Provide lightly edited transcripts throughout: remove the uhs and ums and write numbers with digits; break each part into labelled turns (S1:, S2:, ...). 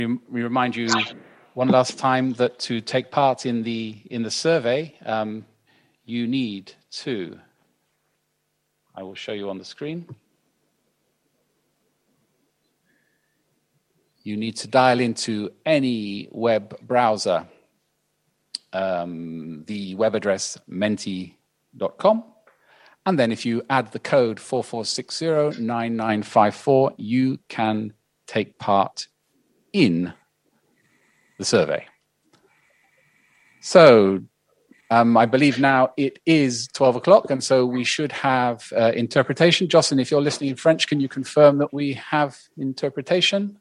S1: We remind you one last time that to take part in the survey, you need to. I will show you on the screen. You need to dial into any web browser, the web address menti.com. And then if you add the code 44609954, you can take part in the survey. So I believe now it is 12 o'clock, and so we should have interpretation. Jocelyn, if you're listening in French, can you confirm that we have interpretation?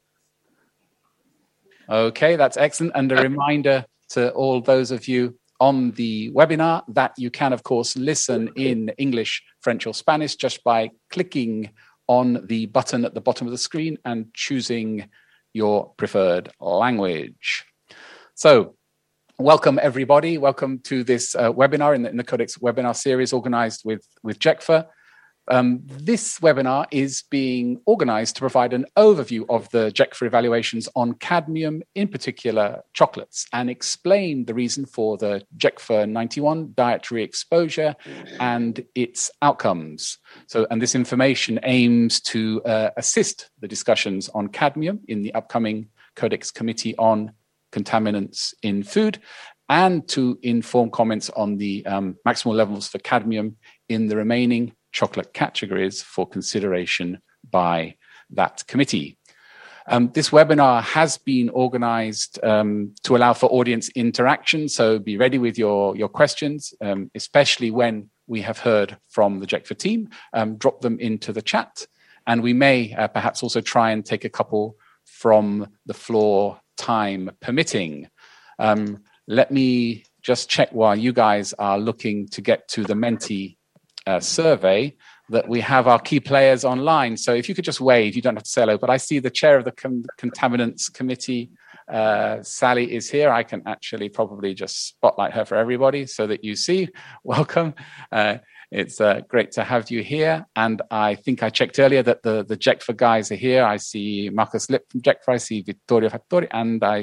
S1: Okay, that's excellent. And a reminder to all those of you on the webinar that you can, of course, listen in English, French, or Spanish just by clicking on the button at the bottom of the screen and choosing your preferred language. So, welcome everybody. Welcome to this webinar in the Codex webinar series organized with GECFA. This webinar is being organized to provide an overview of the GECFA evaluations on cadmium, in particular chocolates, and explain the reason for the GECFA 91 dietary exposure and its outcomes. And this information aims to assist the discussions on cadmium in the upcoming Codex Committee on Contaminants in Food, and to inform comments on the maximal levels for cadmium in the remaining chocolate categories for consideration by that committee. This webinar has been organized to allow for audience interaction, so be ready with your questions, especially when we have heard from the GECFA team. Drop them into the chat, and we may perhaps also try and take a couple from the floor, time permitting. Let me just check while you guys are looking to get to the Menti survey that we have our key players online. So if you could just wave, you don't have to say hello, but I see the chair of the Contaminants Committee, Sally, is here. I can actually probably just spotlight her for everybody so that you see. Welcome. It's great to have you here. And I think I checked earlier that the GECFA guys are here. I see Marcus Lipp from GECFA. I see Vittorio Fattori, and I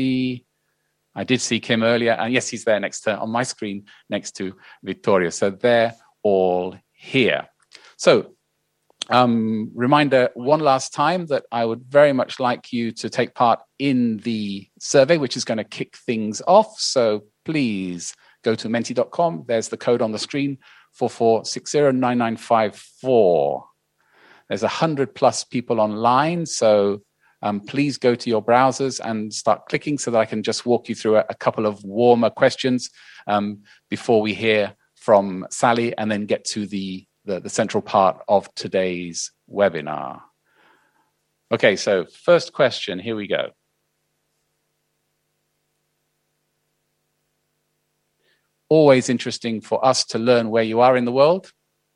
S1: did see Kim earlier. And yes, he's there on my screen next to Vittorio. So they're all here. So reminder one last time that I would very much like you to take part in the survey, which is going to kick things off. So please go to menti.com. There's the code on the screen, 44609954. There's 100+ people online. So please go to your browsers and start clicking so that I can just walk you through a couple of warmer questions before we hear from Sally and then get to the central part of today's webinar. Okay, so first question, here we go. Always interesting for us to learn where you are in the world.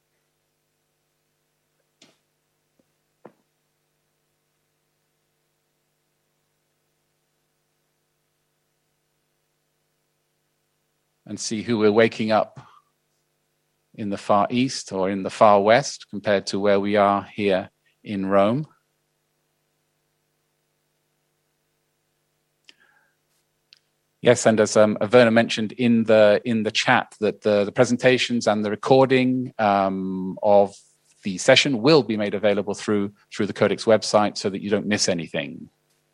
S1: And see who we're waking up in the Far East or in the Far West compared to where we are here in Rome. Yes, and as Averna mentioned in the chat, that the presentations and the recording of the session will be made available through the Codex website so that you don't miss anything.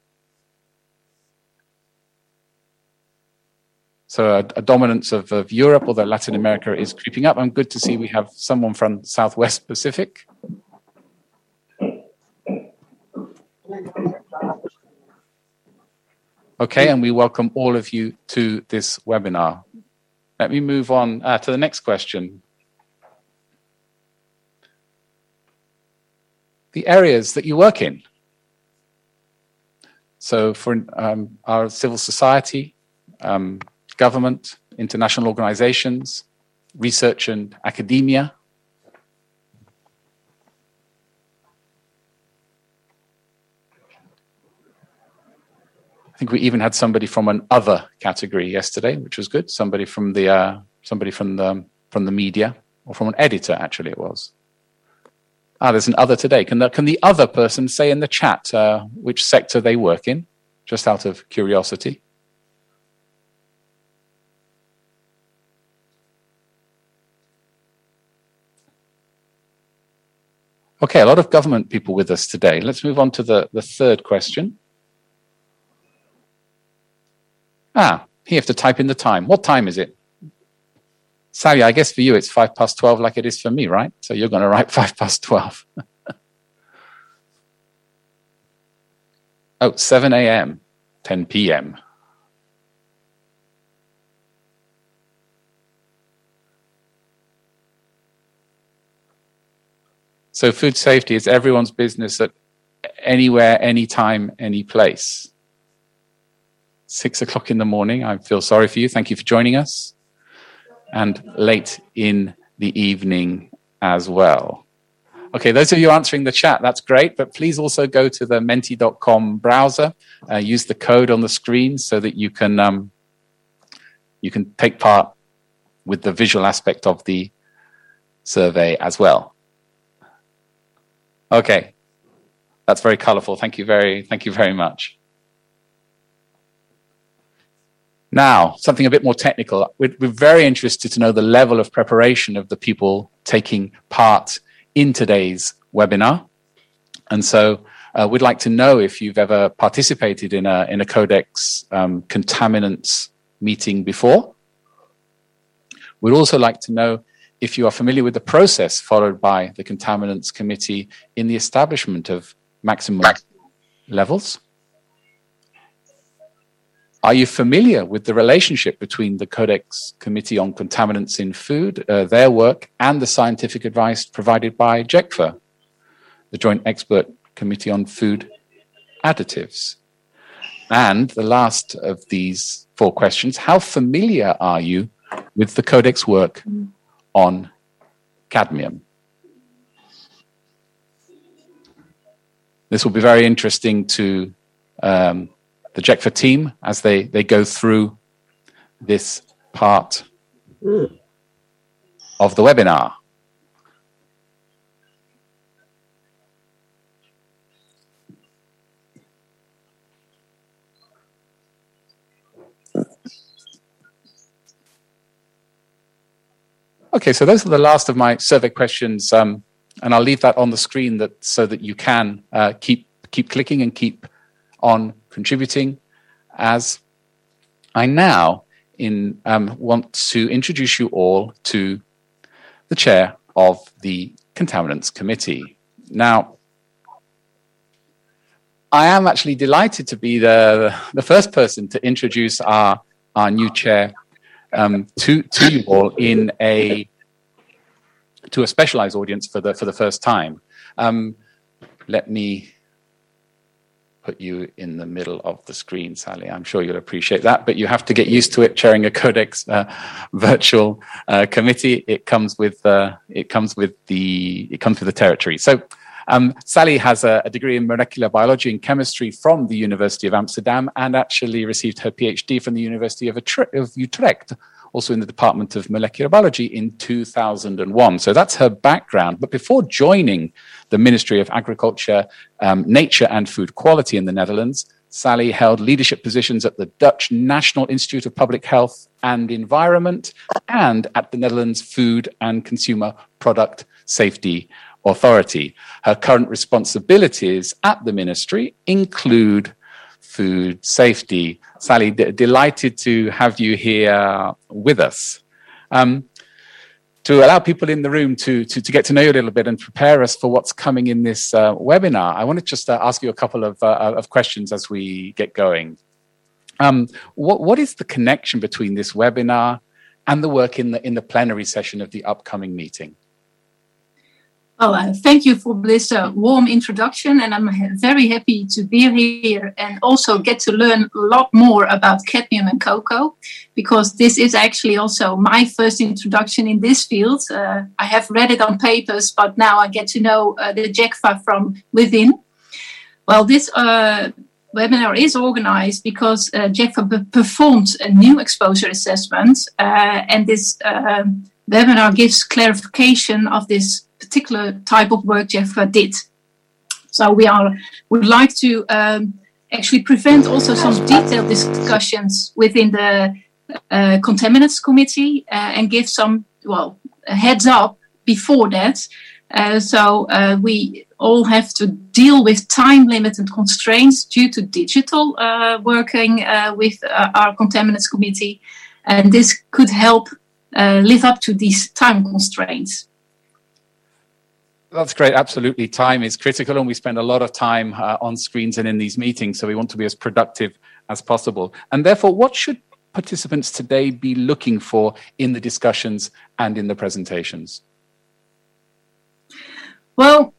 S1: So a dominance of Europe, although Latin America is creeping up. I'm good to see we have someone from Southwest Pacific. Okay, and we welcome all of you to this webinar. Let me move on to the next question. The areas that you work in. So for our civil society, government, international organizations, research and academia. I think we even had somebody from an other category yesterday, which was good. Somebody from the media, or from an editor, actually it was. There's an other today. Can the other person say in the chat which sector they work in? just out of curiosity? Okay, a lot of government people with us today. Let's move on to the third question. Here you have to type in the time. What time is it? Sally, I guess for you it's 12:05 like it is for me, right? So you're going to write 12:05. 7 a.m., 10 p.m. So food safety is everyone's business at anywhere, anytime, any place. 6 o'clock in the morning, I feel sorry for you. Thank you for joining us. And late in the evening as well. Okay, those of you answering the chat, that's great. But please also go to the menti.com browser. Use the code on the screen so that you can take part with the visual aspect of the survey as well. Okay, that's very colorful. Thank you very much. Now, something a bit more technical. We're very interested to know the level of preparation of the people taking part in today's webinar. And so we'd like to know if you've ever participated in a Codex contaminants meeting before. We'd also like to know if you are familiar with the process followed by the Contaminants Committee in the establishment of maximum levels. Are you familiar with the relationship between the Codex Committee on Contaminants in Food, their work, and the scientific advice provided by JECFA, the Joint Expert Committee on Food Additives? And the last of these 4 questions, how familiar are you with the Codex work on cadmium? This will be very interesting to the JECFA team as they go through this part of the webinar. Okay, so those are the last of my survey questions, and I'll leave that on the screen so that you can keep clicking and keep on contributing. As I now want to introduce you all to the chair of the Contaminants Committee. Now, I am actually delighted to be the first person to introduce our new chair to you all to a specialized audience for the first time. Let me put you in the middle of the screen, Sally. I'm sure you'll appreciate that, but you have to get used to it. Chairing a Codex virtual committee, it comes with the territory. So Sally has a degree in molecular biology and chemistry from the University of Amsterdam, and actually received her PhD from the University of Utrecht, also in the Department of Molecular Biology in 2001. So that's her background. But before joining the Ministry of Agriculture, Nature and Food Quality in the Netherlands, Sally held leadership positions at the Dutch National Institute of Public Health and Environment and at the Netherlands Food and Consumer Product Safety Authority. Her current responsibilities at the ministry include food safety. Sally, delighted to have you here with us. To allow people in the room to get to know you a little bit and prepare us for what's coming in this webinar, I want to just ask you a couple of questions as we get going. What is the connection between this webinar and the work in the plenary session of the upcoming meeting?
S2: Well, thank you for this warm introduction, and I'm very happy to be here and also get to learn a lot more about cadmium and cocoa, because this is actually also my first introduction in this field. I have read it on papers, but now I get to know the JECFA from within. Well, this webinar is organized because JECFA performed a new exposure assessment, and this webinar gives clarification of this particular type of work JECFA did. So we would like to actually prevent also some detailed discussions within the Contaminants Committee and give some, a heads up before that. So we all have to deal with time-limited constraints due to digital working with our Contaminants Committee. And this could help live up to these time constraints.
S1: That's great. Absolutely. Time is critical, and we spend a lot of time on screens and in these meetings, so we want to be as productive as possible. And therefore, what should participants today be looking for in the discussions and in the presentations?
S2: Well,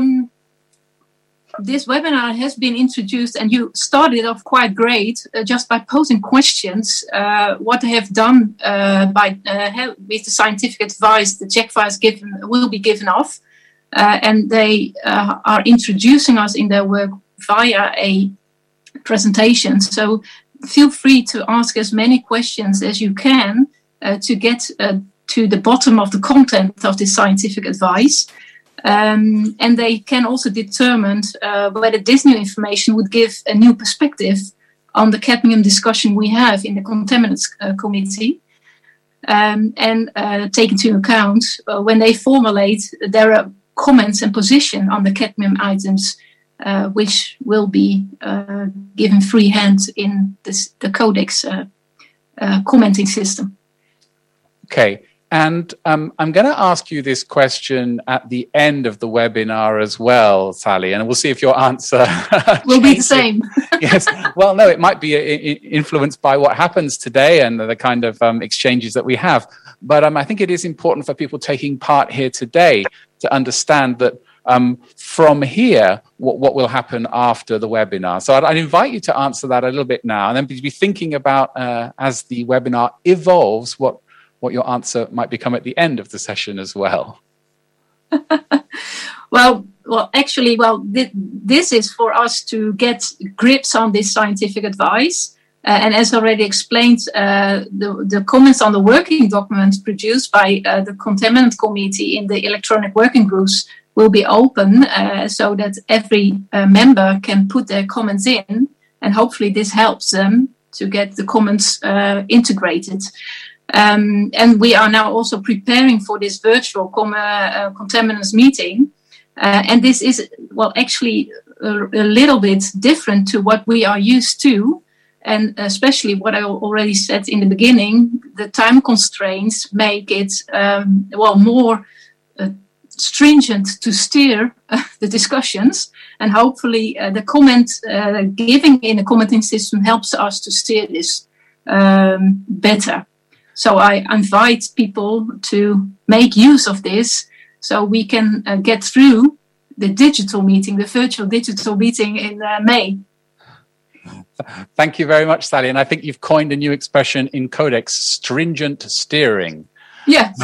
S2: this webinar has been introduced, and you started off quite great just by posing questions. What they have done with the scientific advice, the check files will be given off, and they are introducing us in their work via a presentation. So feel free to ask as many questions as you can to get to the bottom of the content of this scientific advice. And they can also determine whether this new information would give a new perspective on the cadmium discussion we have in the Contaminants Committee, and take into account when they formulate their comments and position on the cadmium items, which will be given free hand in the Codex commenting system.
S1: Okay. And I'm going to ask you this question at the end of the webinar as well, Sally, and we'll see if your answer
S2: will be the same.
S1: Yes. Well, no, it might be influenced by what happens today and the kind of exchanges that we have. But I think it is important for people taking part here today to understand that from here, what will happen after the webinar. So I'd invite you to answer that a little bit now, and then be thinking about, as the webinar evolves, what your answer might become at the end of the session as well. Well, this is for us to get grips on this scientific advice. And as already explained, the comments on the working documents produced by the Contaminant Committee in the electronic working groups will be open so that every member can put their comments in. And hopefully this helps them to get the comments integrated. And we are now also preparing for this virtual contaminants meeting. And this is, actually a little bit different to what we are used to. And especially what I already said in the beginning, the time constraints make it, more stringent to steer the discussions. And hopefully the comment giving in the commenting system helps us to steer this better. So I invite people to make use of this so we can get through the digital meeting, the virtual digital meeting in May. Thank you very much, Sally. And I think you've coined a new expression in Codex, stringent steering. Yes.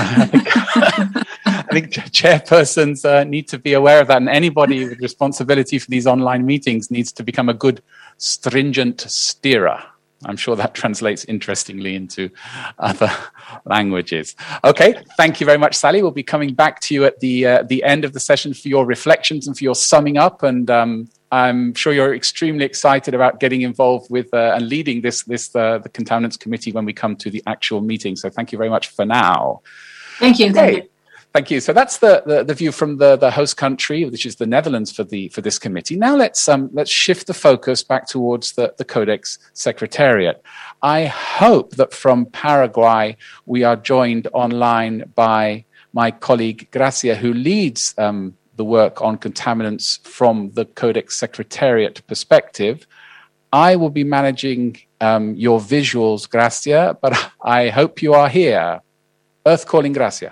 S1: I think chairpersons need to be aware of that, and anybody with responsibility for these online meetings needs to become a good stringent steerer. I'm sure that translates interestingly into other languages. Okay, thank you very much, Sally. We'll be coming back to you at the end of the session for your reflections and for your summing up. And I'm sure you're extremely excited about getting involved with and leading the Contaminants Committee when we come to the actual meeting. So thank you very much for now. Thank you. Okay. Thank you. Thank you. So that's the view from the host country, which is the Netherlands, for this committee. Now let's shift the focus back towards the Codex Secretariat. I hope that from Paraguay we are joined online by my colleague Gracia, who leads the work on contaminants from the Codex Secretariat perspective. I will be managing your visuals, Gracia, but I hope you are here. Earth calling, Gracia.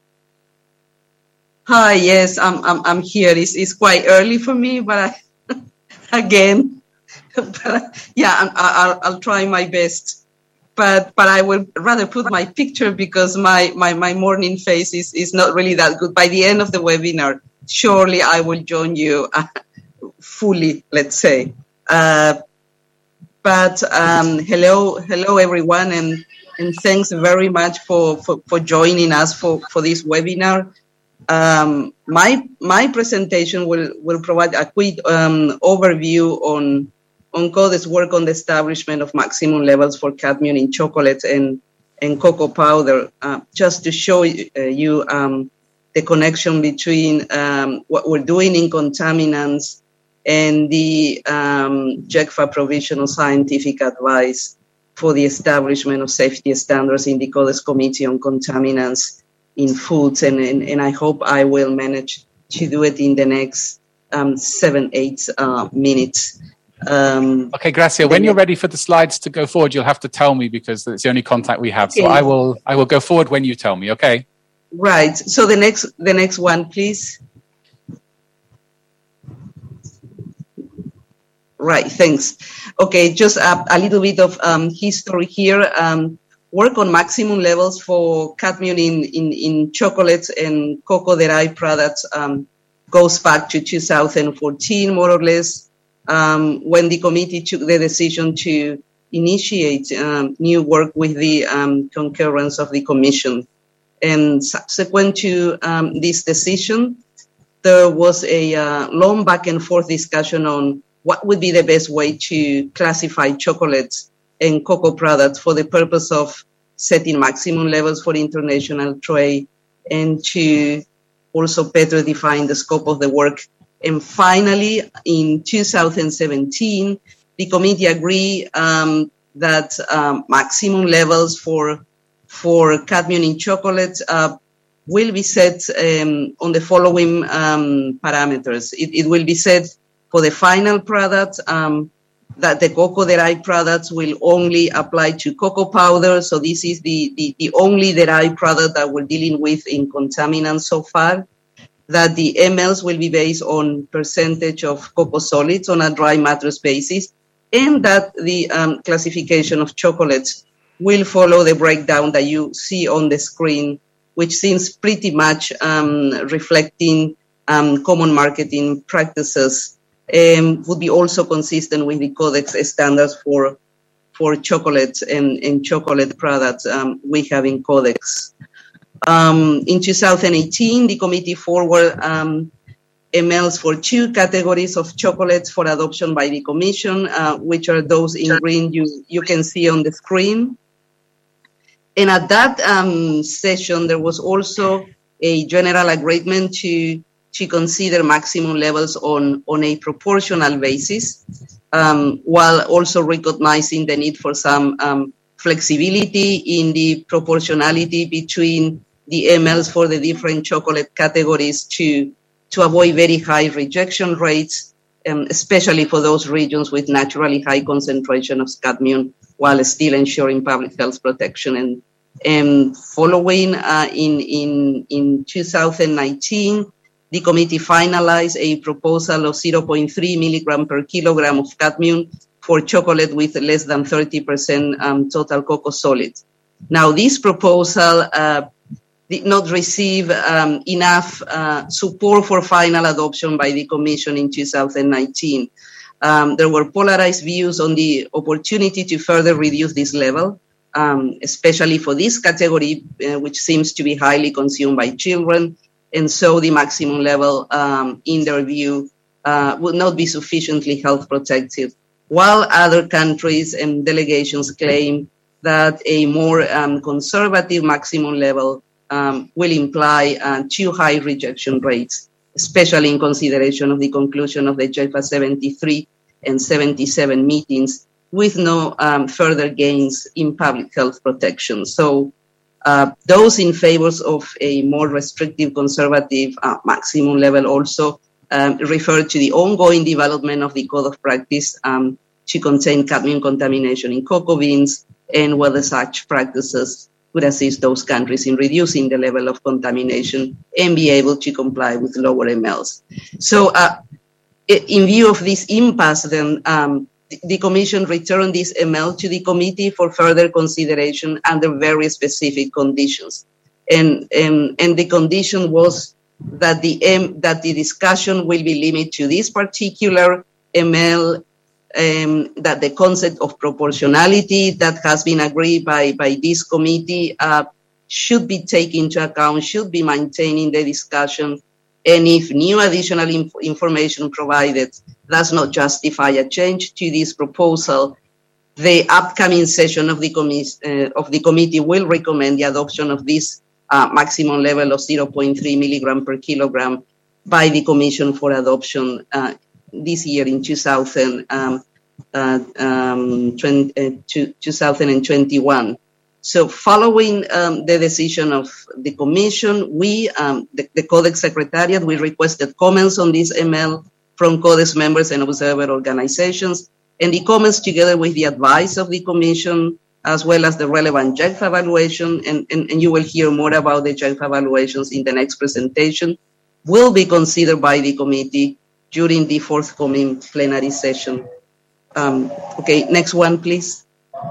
S3: Hi, yes, I'm here. It's quite early for me, but I'll try my best. But I would rather put my picture because my morning face is not really that good. By the end of the webinar, surely I will join you fully, let's say. But hello everyone, and thanks very much for joining us for this webinar. My presentation will provide a quick overview Codex work on the establishment of maximum levels for cadmium in chocolate and cocoa powder, just to show you the connection between what we're doing in contaminants and the JECFA provisional scientific advice for the establishment of safety standards in the Codex Committee on Contaminants in Foods. And I hope I will manage to do it in the next 7-8 minutes.
S1: Okay, Gracia, when you're ready for the slides to go forward, you'll have to tell me because it's the only contact we have. Okay. So I will go forward when you tell me, okay?
S3: Right. So the next one, please. Right, thanks. Okay, just a little bit of history here. Work on maximum levels for cadmium in chocolates and cocoa-derived products goes back to 2014, more or less, when the committee took the decision to initiate new work with the concurrence of the Commission. And subsequent to this decision, there was a long back and forth discussion on what would be the best way to classify chocolates and cocoa products for the purpose of setting maximum levels for international trade and to also better define the scope of the work. And finally, in 2017, the committee agreed that maximum levels for cadmium in chocolate will be set on the following parameters. It will be set for the final product, that the cocoa-derived products will only apply to cocoa powder. So this is the only derived product that we're dealing with in contaminants so far. That the mLs will be based on percentage of cocoa solids on a dry matrix basis, and that the classification of chocolates will follow the breakdown that you see on the screen, which seems pretty much reflecting common marketing practices. Would be also consistent with the Codex standards for chocolates and chocolate products we have in Codex. In 2018, the committee forwarded mLs for 2 categories of chocolates for adoption by the Commission, which are those in green you can see on the screen. And at that session, there was also a general agreement to consider maximum levels on a proportional basis, while also recognizing the need for some flexibility in the proportionality between the mLs for the different chocolate categories to avoid very high rejection rates, especially for those regions with naturally high concentration of cadmium, while still ensuring public health protection. And following in 2019, the committee finalized a proposal of 0.3 milligram per kilogram of cadmium for chocolate with less than 30% total cocoa solids. Now, this proposal did not receive enough support for final adoption by the Commission in 2019. There were polarized views on the opportunity to further reduce this level, especially for this category, which seems to be highly consumed by children. And so the maximum level, in their view, would not be sufficiently health protective, while other countries and delegations claim that a more conservative maximum level will imply too high rejection rates, especially in consideration of the conclusion of the JECFA 73 and 77 meetings, with no further gains in public health protection. So those in favor of a more restrictive conservative maximum level also refer to the ongoing development of the Code of Practice to contain cadmium contamination in cocoa beans, and whether such practices would assist those countries in reducing the level of contamination and be able to comply with lower mLs. So in view of this impasse, then the Commission returned this mL to the committee for further consideration under very specific conditions. And the condition was that the discussion will be limited to this particular mL, that the concept of proportionality that has been agreed by this committee should be taken into account, should be maintained in the discussion, and if new additional information provided does not justify a change to this proposal, the upcoming session of the committee will recommend the adoption of this maximum level of 0.3 milligram per kilogram by the Commission for adoption this year in 2021. So following the decision of the Commission, we, the Codex Secretariat, we requested comments on this ML from Codex members and observer organizations, and the comments, together with the advice of the Commission, as well as the relevant JECF evaluation, and you will hear more about the JECF evaluations in the next presentation, will be considered by the committee during the forthcoming plenary session. Okay, next one, please.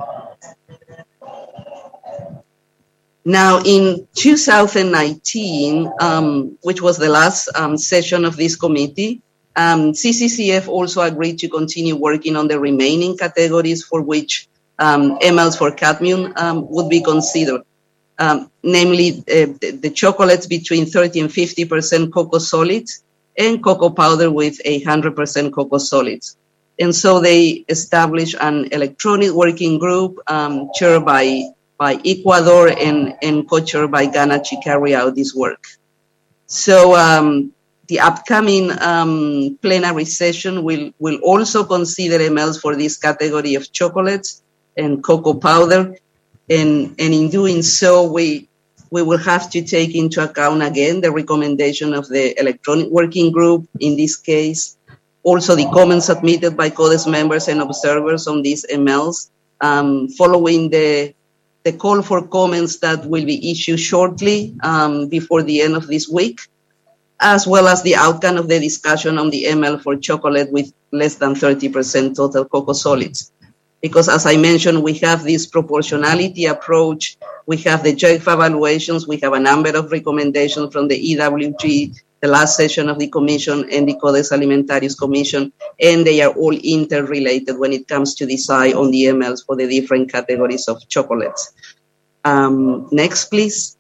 S3: Now, in 2019, which was the last session of this committee, CCCF also agreed to continue working on the remaining categories for which MLs for cadmium would be considered, namely the chocolates between 30 and 50% cocoa solids and cocoa powder with 100% cocoa solids. And so they established an electronic working group chaired by Ecuador and co-chaired by Ghana to carry out this work. So the upcoming plenary session will also consider MLs for this category of chocolates and cocoa powder. And in doing so, we will have to take into account again the recommendation of the electronic working group in this case, also the comments submitted by Codex members and observers on these MLs, following the call for comments that will be issued shortly before the end of this week, as well as the outcome of the discussion on the ML for chocolate with less than 30% total cocoa solids. Because as I mentioned, we have this proportionality approach, we have the JECF evaluations, we have a number of recommendations from the EWG, the last session of the Commission, and the Codex Alimentarius Commission, and they are all interrelated when it comes to decide on the MLs for the different categories of chocolates. Next, please.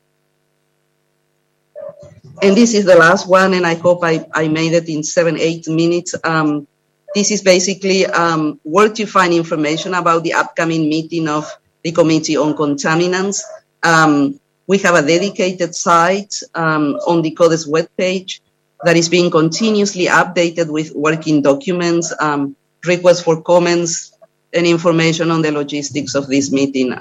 S3: And this is the last one, and I hope I made it in 7-8 minutes. This is basically where to find information about the upcoming meeting of the Committee on Contaminants. We have a dedicated site on the Codex webpage that is being continuously updated with working documents, requests for comments, and information on the logistics of this meeting.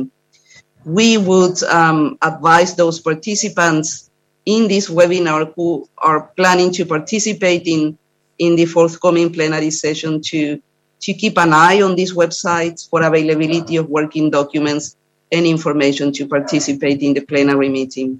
S3: We would advise those participants in this webinar who are planning to participate in the forthcoming plenary session to keep an eye on these websites for availability of working documents and information to participate in the plenary meeting.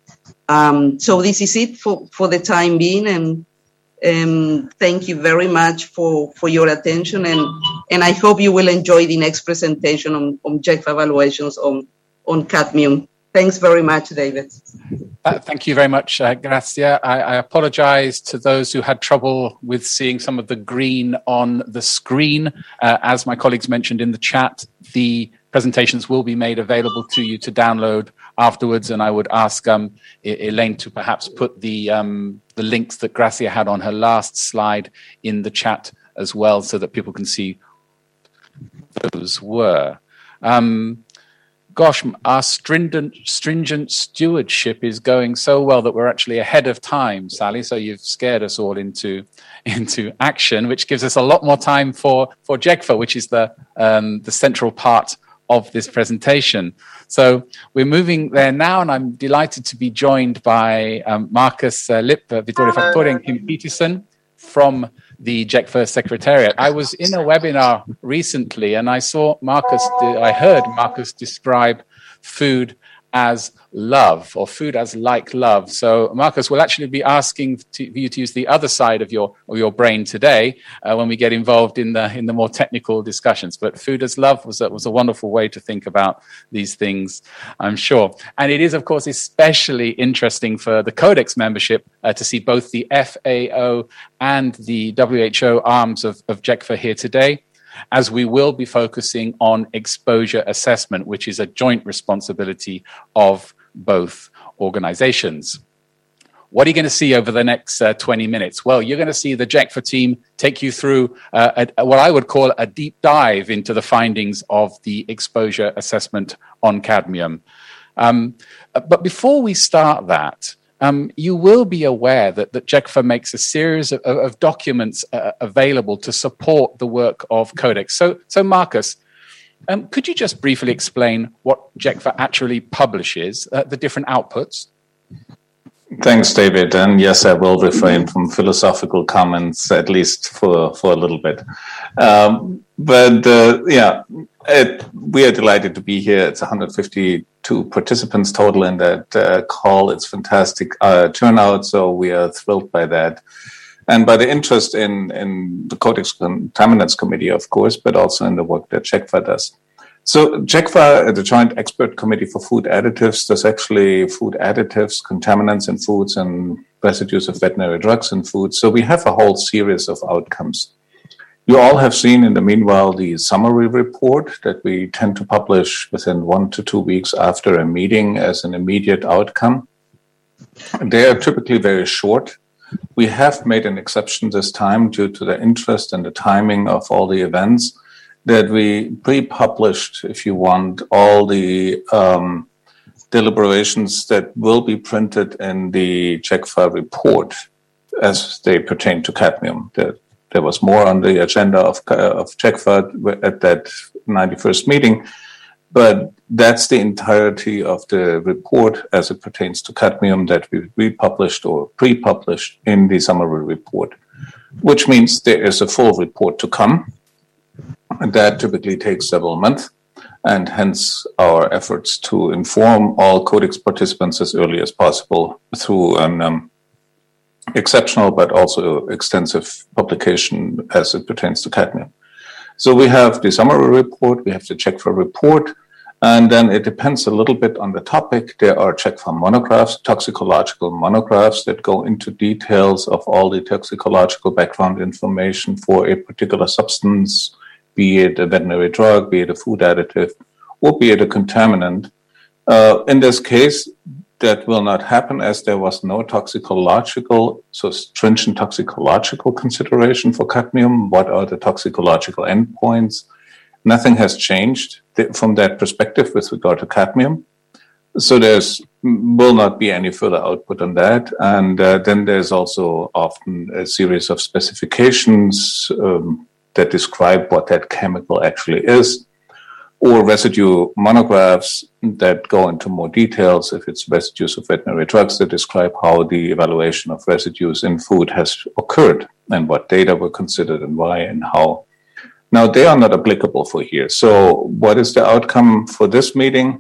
S3: So this is it for the time being, and thank you very much for your attention, and I hope you will enjoy the next presentation on JECF evaluations on cadmium. Thanks very much, David.
S1: Thank you very much, Gracia. I apologize to those who had trouble with seeing some of the green on the screen. As my colleagues mentioned in the chat, the presentations will be made available to you to download afterwards, and I would ask Elaine to perhaps put the links that Gracia had on her last slide in the chat as well, so that people can see those were. Gosh, our stringent stewardship is going so well that we're actually ahead of time, Sally. So you've scared us all into action, which gives us a lot more time for JECFA, which is the central part of this presentation. So we're moving there now, and I'm delighted to be joined by Marcus Lipp, Vittorio Fattore, and Kim Peterson from the JECFA Secretariat. I was in a webinar recently, and I heard Marcus describe food as love, or food as like love. So Marcus, we'll actually be asking you to use the other side of your brain today when we get involved in the more technical discussions. But food as love was a wonderful way to think about these things, I'm sure. And it is, of course, especially interesting for the Codex membership to see both the FAO and the WHO arms of JECFA here today, as we will be focusing on exposure assessment, which is a joint responsibility of both organizations. what are you going to see over the next 20 minutes? Well, you're going to see the JECFA team take you through what I would call a deep dive into the findings of the exposure assessment on cadmium. But before we start that, you will be aware that JECFA makes a series of documents available to support the work of Codex. So Marcus, could you just briefly explain what JECFA actually publishes, the different outputs?
S4: Thanks, David. And yes, I will refrain from philosophical comments, at least for a little bit. We are delighted to be here. It's 152 participants total in that call. It's fantastic turnout, so we are thrilled by that. And by the interest in the Codex Contaminants Committee, of course, but also in the work that JECFA does. So JECFA, the Joint Expert Committee for Food Additives, does actually food additives, contaminants in foods, and residues of veterinary drugs in foods. So we have a whole series of outcomes. You all have seen in the meanwhile the summary report that we tend to publish within 1 to 2 weeks after a meeting as an immediate outcome. They are typically very short. We have made an exception this time due to the interest and the timing of all the events, that we pre-published, if you want, all the deliberations that will be printed in the JECFA report as they pertain to cadmium. There was more on the agenda of JECFA at that 91st meeting, but that's the entirety of the report as it pertains to cadmium that we republished or pre-published in the summary report, which means there is a full report to come. And that typically takes several months, and hence our efforts to inform all Codex participants as early as possible through an exceptional but also extensive publication as it pertains to cadmium. So we have the summary report, we have the JECFA report, and then it depends a little bit on the topic. There are JECFA monographs, toxicological monographs that go into details of all the toxicological background information for a particular substance, be it a veterinary drug, be it a food additive, or be it a contaminant. In this case, that will not happen as there was no stringent toxicological consideration for cadmium. What are the toxicological endpoints? Nothing has changed from that perspective with regard to cadmium. So will not be any further output on that. And then there's also often a series of specifications that describe what that chemical actually is, or residue monographs that go into more details if it's residues of veterinary drugs that describe how the evaluation of residues in food has occurred and what data were considered and why and how. Now, they are not applicable for here. So what is the outcome for this meeting?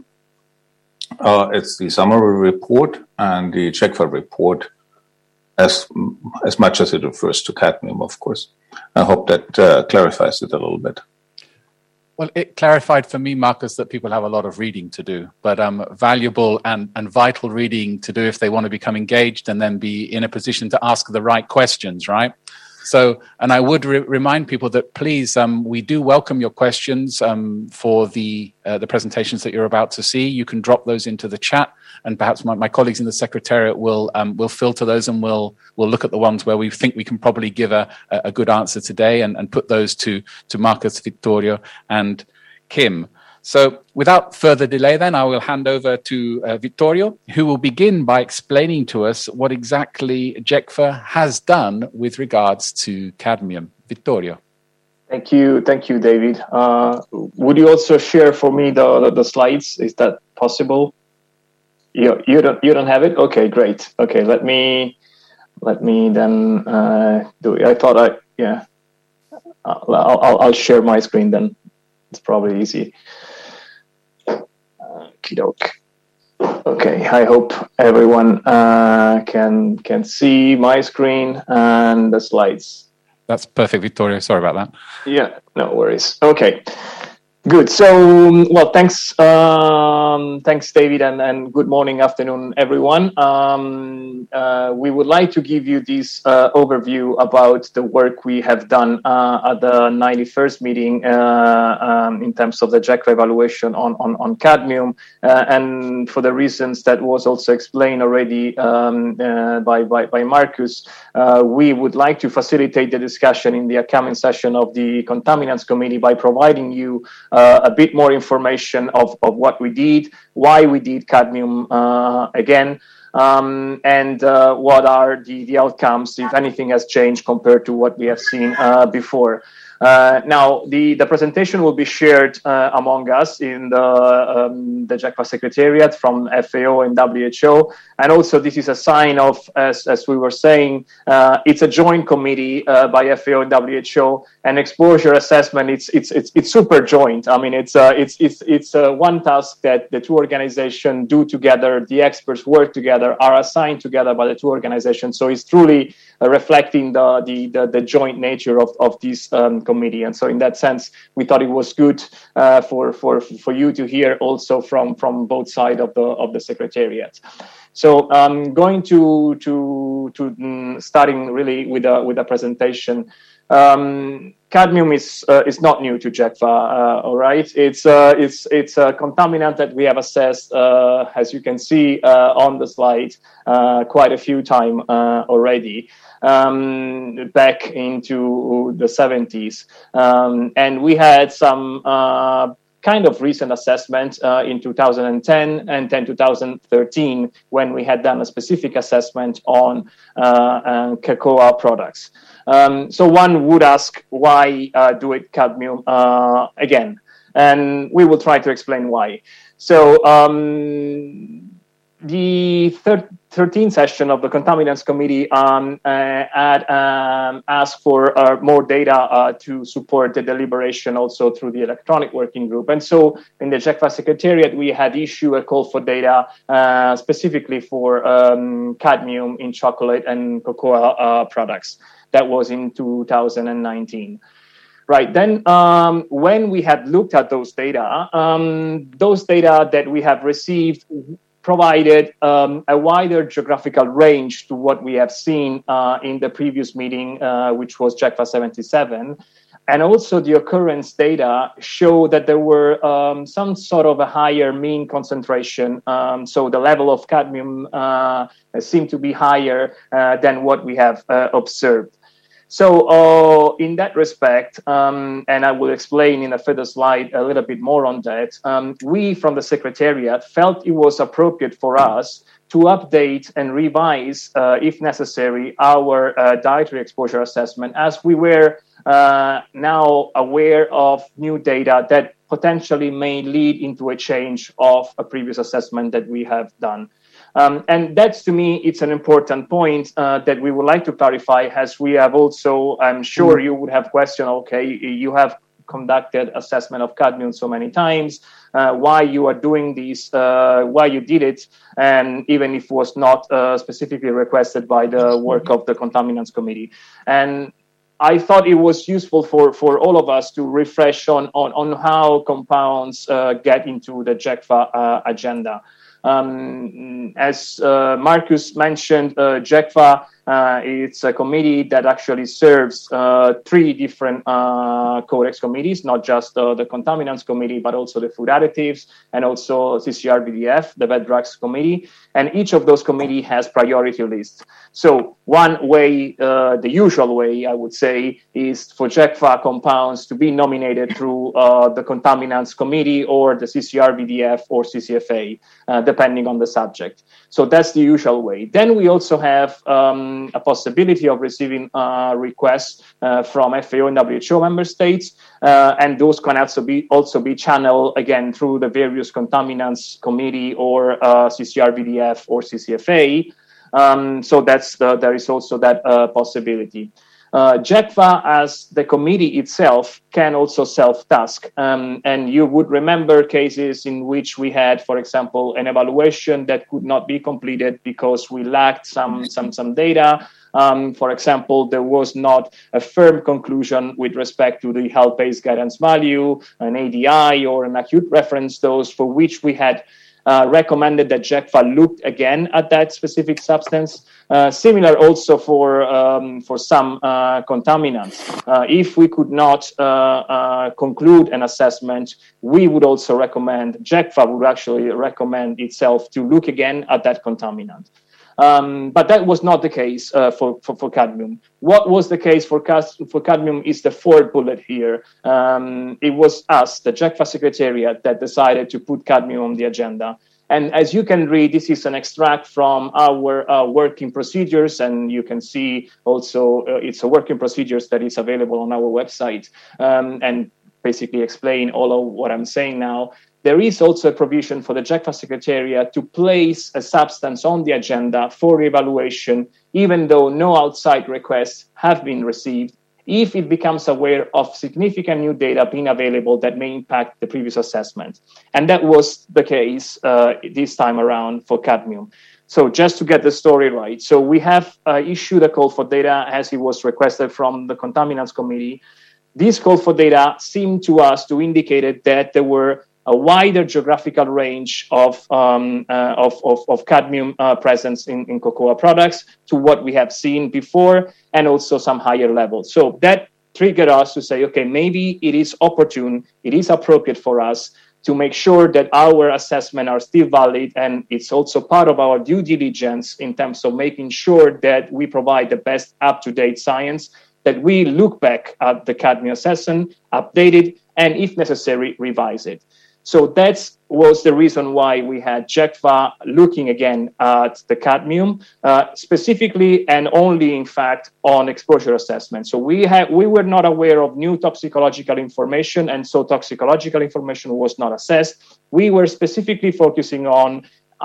S4: It's the summary report and the JECFA report as much as it refers to cadmium, of course. I hope that clarifies it a little bit.
S1: Well, it clarified for me, Marcus, that people have a lot of reading to do, but valuable and vital reading to do if they want to become engaged and then be in a position to ask the right questions, right? So, and I would remind people that please, we do welcome your questions for the presentations that you're about to see. You can drop those into the chat, and perhaps my colleagues in the Secretariat will filter those, and we'll look at the ones where we think we can probably give a good answer today, and put those to Marcus, Vittorio, and Kim. So without further delay, then, I will hand over to Vittorio, who will begin by explaining to us what exactly JECFA has done with regards to cadmium. Vittorio.
S5: Thank you, David. Would you also share for me the slides? Is that possible? You don't have it? Okay, great. Okay, let me then do it. I thought I'll share my screen then. It's probably easy. Okay, I hope everyone can see my screen and the slides.
S1: That's perfect, Vittorio. Sorry about that.
S5: Yeah, no worries. Okay, good. So, well, thanks, David, for the introduction. And I think, as David said, we have a series of documents that Thanks, David, and good morning, afternoon, everyone. We would like to give you this overview about the work we have done at the 91st meeting in terms of the JECVA evaluation on cadmium, and for the reasons that was also explained already by Marcus, we would like to facilitate the discussion in the upcoming session of the Contaminants Committee by providing you a bit more information of what we did, why we did cadmium again, and what are the outcomes, if anything has changed compared to what we have seen before. Now, the presentation will be shared among us in the JECVA Secretariat from FAO and WHO. And also, this is a sign of, as we were saying, it's a joint committee by FAO and WHO. And exposure assessment, it's super joint. I mean, it's one task that the two organizations do together. The experts work together, are assigned together by the two organizations. So it's truly reflecting the joint nature of this committee. And so in that sense, we thought it was good for you to hear also from both sides of the Secretariat. So I'm going to starting really with a presentation. Cadmium is not new to JECVA, all right? It's a contaminant that we have assessed, as you can see on the slide, quite a few times already. Back into the 70s. And we had some kind of recent assessment in 2010 and then 2013 when we had done a specific assessment on cocoa products. So one would ask, why do it cadmium again? And we will try to explain why. So the 13th session of the Contaminants Committee had asked for more data to support the deliberation also through the electronic working group. And so in the JECVA Secretariat, we had issued a call for data specifically for cadmium in chocolate and cocoa products. That was in 2019. Right, then when we had looked at those data that we have received provided a wider geographical range to what we have seen in the previous meeting, which was JECVA 77. And also the occurrence data show that there were some sort of a higher mean concentration. So the level of cadmium seemed to be higher than what we have observed. So in that respect, and I will explain in a further slide a little bit more on that, we from the Secretariat felt it was appropriate for us to update and revise, if necessary, our dietary exposure assessment, as we were now aware of new data that potentially may lead into a change of a previous assessment that we have done. And that's, to me, it's an important point that we would like to clarify, as we have also, I'm sure you would have questioned, okay, you have conducted assessment of cadmium so many times, why you are doing this, why you did it, and even if it was not specifically requested by the work of the Contaminants Committee. And I thought it was useful for all of us to refresh on how compounds get into the JECVA agenda. As Marcus mentioned, JECVA, it's a committee that actually serves 3 different Codex committees, not just the Contaminants Committee, but also the Food Additives and also CCR-BDF, the Vet Drugs Committee. And each of those committees has priority lists. So one way, the usual way, I would say, is for JECVA compounds to be nominated through the Contaminants Committee or the CCR-BDF or CCFA, depending on the subject. So that's the usual way. Then we also have a possibility of receiving requests from FAO and WHO member states, and those can also be channeled again through the various Contaminants Committee or CCR-BDF or CCFA. So there is also that possibility. JECVA, as the committee itself, can also self-task. And you would remember cases in which we had, for example, an evaluation that could not be completed because we lacked some data. For example, there was not a firm conclusion with respect to the health-based guidance value, an ADI, or an acute reference dose, for which we had recommended that JECFA looked again at that specific substance. Similar also for some contaminants. If we could not conclude an assessment, we would also recommend, JECFA would actually recommend itself to look again at that contaminant. But that was not the case for cadmium. What was the case for cadmium is the fourth bullet here. It was us, the JECFA Secretariat, that decided to put cadmium on the agenda. And as you can read, this is an extract from our working procedures, and you can see also it's a working procedures that is available on our website, and basically explain all of what I'm saying now. There is also a provision for the JECFA Secretariat to place a substance on the agenda for evaluation, even though no outside requests have been received, if it becomes aware of significant new data being available that may impact the previous assessment. And that was the case this time around for cadmium. So just to get the story right. So we have issued a call for data as it was requested from the Contaminants Committee. This call for data seemed to us to indicate that there were a wider geographical range of cadmium presence in cocoa products to what we have seen before, and also some higher levels. So that triggered us to say, okay, maybe it is opportune, it is appropriate for us to make sure that our assessment are still valid, and it's also part of our due diligence in terms of making sure that we provide the best up-to-date science, that we look back at the cadmium assessment, update it, and if necessary, revise it. So that was the reason why we had JECFA looking again at the cadmium, specifically and only, in fact, on exposure assessment. So we were not aware of new toxicological information, and so toxicological information was not assessed. We were specifically focusing on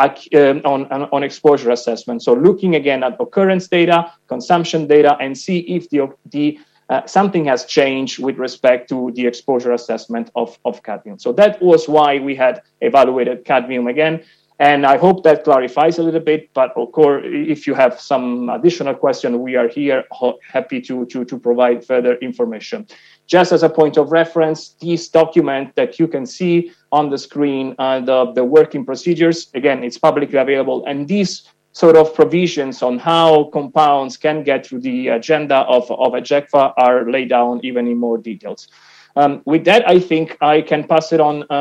S5: exposure assessment. So looking again at occurrence data, consumption data, and see if something has changed with respect to the exposure assessment of cadmium. So that was why we had evaluated cadmium again. And I hope that clarifies a little bit. But of course, if you have some additional question, we are here happy to provide further information. Just as a point of reference, this document that you can see on the screen, the working procedures, again, it's publicly available. And these sort of provisions on how compounds can get to the agenda of a JECFA are laid down even in more details. With that, I think I can pass it on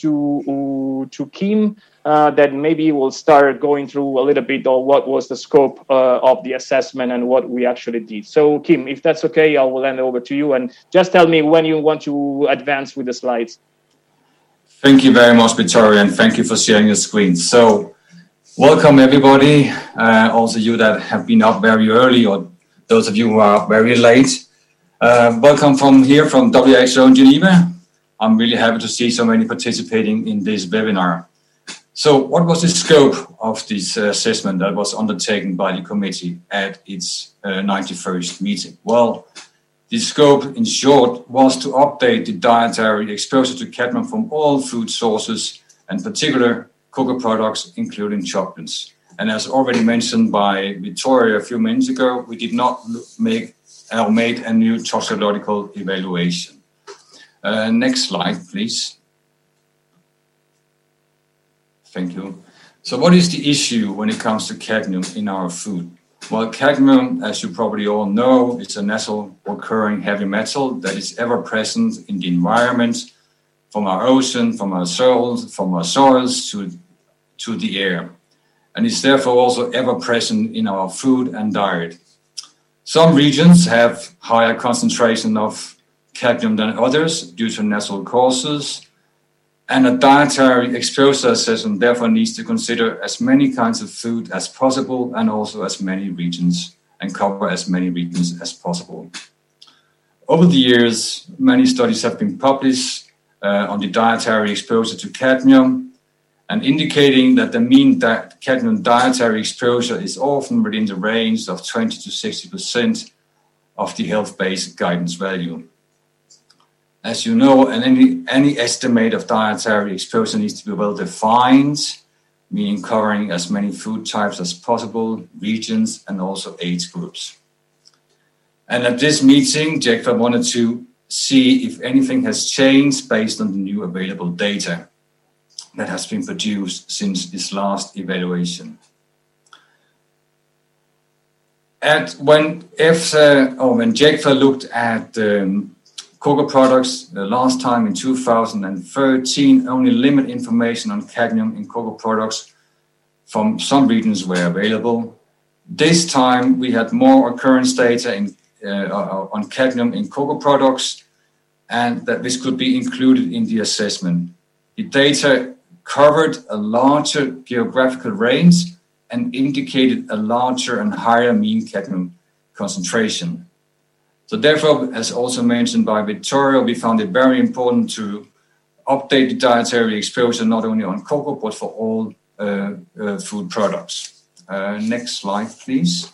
S5: to Kim, that maybe we'll start going through a little bit of what was the scope of the assessment and what we actually did. So Kim, if that's okay, I will hand over to you, and just tell me when you want to advance with the slides.
S6: Thank you very much, Vittorio, and thank you for sharing your screen. So welcome, everybody, also you that have been up very early, or those of you who are up very late. Welcome from WHO in Geneva. I'm really happy to see so many participating in this webinar. So what was the scope of this assessment that was undertaken by the committee at its 91st meeting? Well, the scope, in short, was to update the dietary exposure to cadmium from all food sources, and particular cocoa products, including chocolates. And as already mentioned by Vittorio a few minutes ago, we did not made a new toxicological evaluation. Next slide, please. Thank you. So what is the issue when it comes to cadmium in our food? Well, cadmium, as you probably all know, is a naturally occurring heavy metal that is ever present in the environment, from our ocean, from our soils to the air. And it's therefore also ever present in our food and diet. Some regions have higher concentration of cadmium than others due to natural causes. And a dietary exposure assessment therefore needs to consider as many kinds of food as possible, and also as many regions, and cover as many regions as possible. Over the years, many studies have been published on the dietary exposure to cadmium, and indicating that the mean cadmium dietary exposure is often within the range of 20 to 60% of the health-based guidance value. As you know, any estimate of dietary exposure needs to be well defined, meaning covering as many food types as possible, regions, and also age groups. And at this meeting, JECFA wanted to see if anything has changed based on the new available data. that has been produced since this last evaluation. When JECFA looked at cocoa products the last time in 2013, only limited information on cadmium in cocoa products from some regions were available. This time we had more occurrence data on cadmium in cocoa products, and that this could be included in the assessment. The data covered a larger geographical range and indicated a larger and higher mean cadmium concentration. So therefore, as also mentioned by Victoria, we found it very important to update the dietary exposure not only on cocoa, but for all food products. Next slide, please.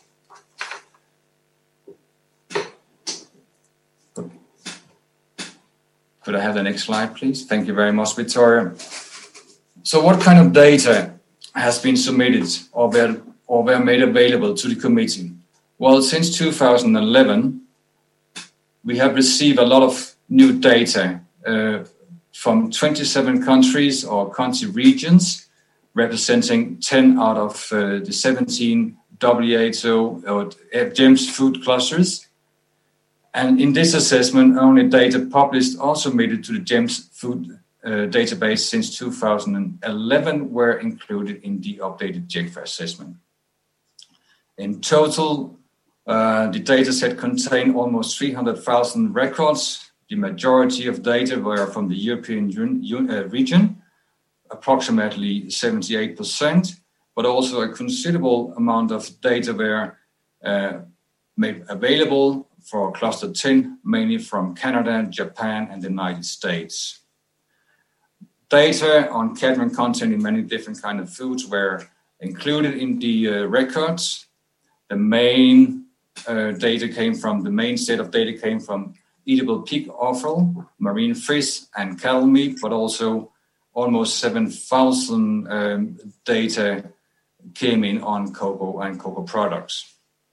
S6: Could I have the next slide, please? Thank you very much, Victoria. So what kind of data has been submitted or were made available to the committee? Well, since 2011, we have received a lot of new data from 27 countries or country regions, representing 10 out of the 17 WHO or GEMS food clusters. And in this assessment, only data published or submitted to the GEMS food database since 2011 were included in the updated JECFA assessment. In total, the dataset contained almost 300,000 records. The majority of data were from the European region, approximately 78%, but also a considerable amount of data were made available for cluster 10, mainly from Canada, Japan, and the United States. Data on cadmium content in many different kinds of foods were included in the records. The main data came from the main set of data came from eatable pig offal, marine fish, and cattle meat, but also almost 7,000 data came in on cocoa and cocoa products.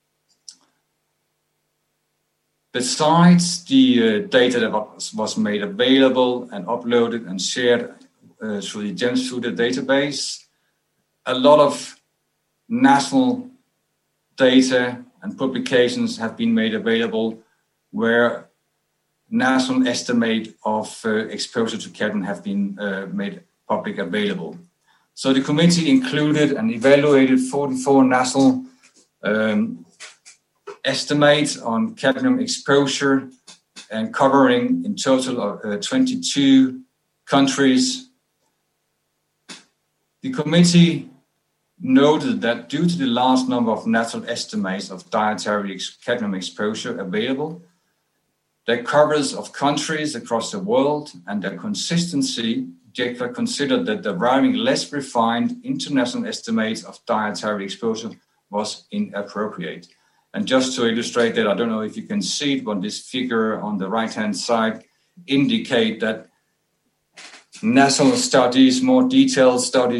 S6: Besides the data that was made available and uploaded and shared through the GEMS food database, a lot of national data and publications have been made available where national estimate of exposure to cadmium have been made public available. So the committee included and evaluated 44 national estimates on cadmium exposure and covering in total 22 countries. The committee noted that due to the large number of national estimates of dietary cadmium exposure available, their coverage of countries across the world and their consistency, JECFA considered that deriving less refined international estimates of dietary exposure was inappropriate. And just to illustrate that, I don't know if you can see it, but this figure on the right-hand side indicate that national studies, more detailed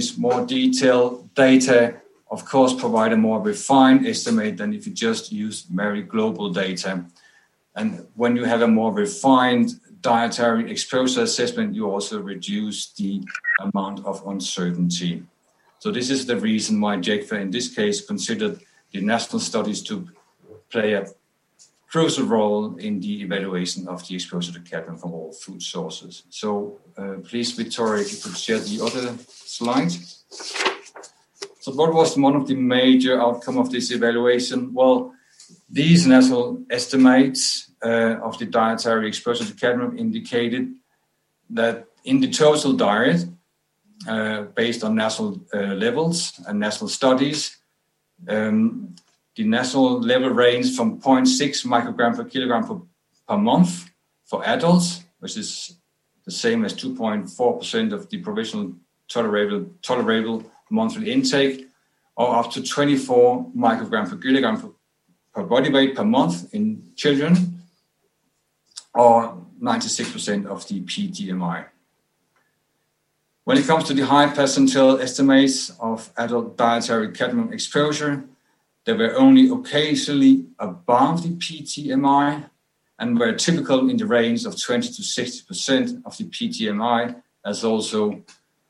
S6: data, of course, provide a more refined estimate than if you just use very global data. And when you have a more refined dietary exposure assessment, you also reduce the amount of uncertainty. So this is the reason why JECFA, in this case, considered the national studies to play a crucial role in the evaluation of the exposure to cadmium from all food sources. So please, Victoria, if you could share the other slide. So what was one of the major outcomes of this evaluation? Well, these national estimates of the dietary exposure to cadmium indicated that in the total diet, based on national levels and national studies, the national level ranged from 0.6 microgram per kilogram per month for adults, which is the same as 2.4% of the provisional tolerable monthly intake, or up to 24 microgram per kilogram per body weight per month in children, or 96% of the PTMI. When it comes to the high percentile estimates of adult dietary cadmium exposure, they were only occasionally above the PTMI and were typical in the range of 20 to 60% of the PTMI, as also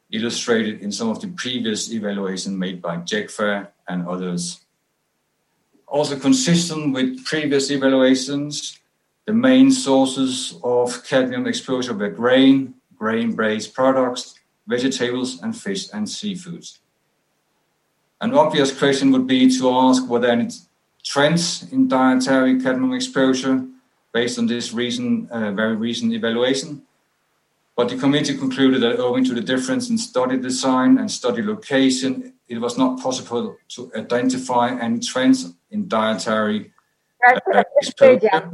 S6: illustrated in some of the previous evaluations made by JECFA and others. Also consistent with previous evaluations, the main sources of cadmium exposure were grain-based products, vegetables, and fish and seafoods. An obvious question would be to ask were there any trends in dietary cadmium exposure based on this very recent evaluation. But the committee concluded that owing to the difference in study design and study location, it was not possible to identify any trends in dietary exposure.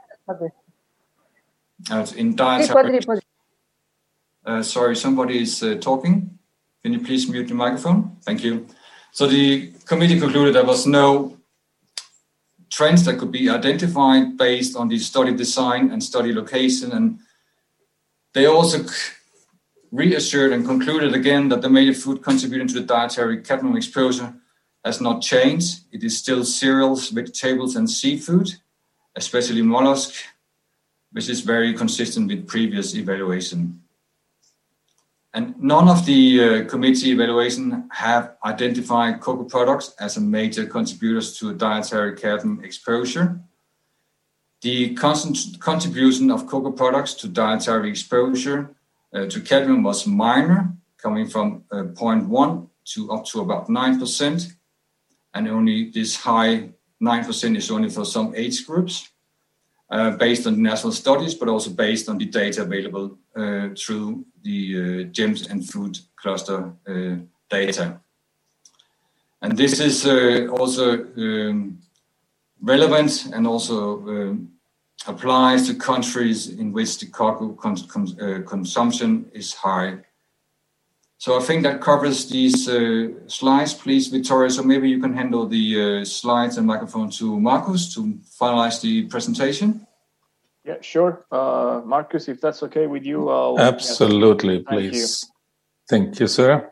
S6: In dietary. Sorry, somebody is talking. Can you please mute the microphone? Thank you. So the committee concluded there was no trends that could be identified based on the study design and study location. And they also reassured and concluded again that the major food contributing to the dietary cadmium exposure has not changed. It is still cereals, vegetables, and seafood, especially mollusk, which is very consistent with previous evaluation. And none of the committee evaluation have identified cocoa products as a major contributors to dietary cadmium exposure. The contribution of cocoa products to dietary exposure to cadmium was minor, coming from 0.1 to up to about 9%. And only this high 9% is only for some age groups, based on national studies, but also based on the data available through the GEMS and food cluster data. And this is also relevant and also applies to countries in which the cocoa consumption is high. So I think that covers these slides. Please, Victoria, so maybe you can handle the slides and microphone to Marcus to finalize the presentation.
S5: Yeah, sure. Marcus, if that's okay with you.
S4: Absolutely,
S5: yes.
S4: please. Thank you, sir.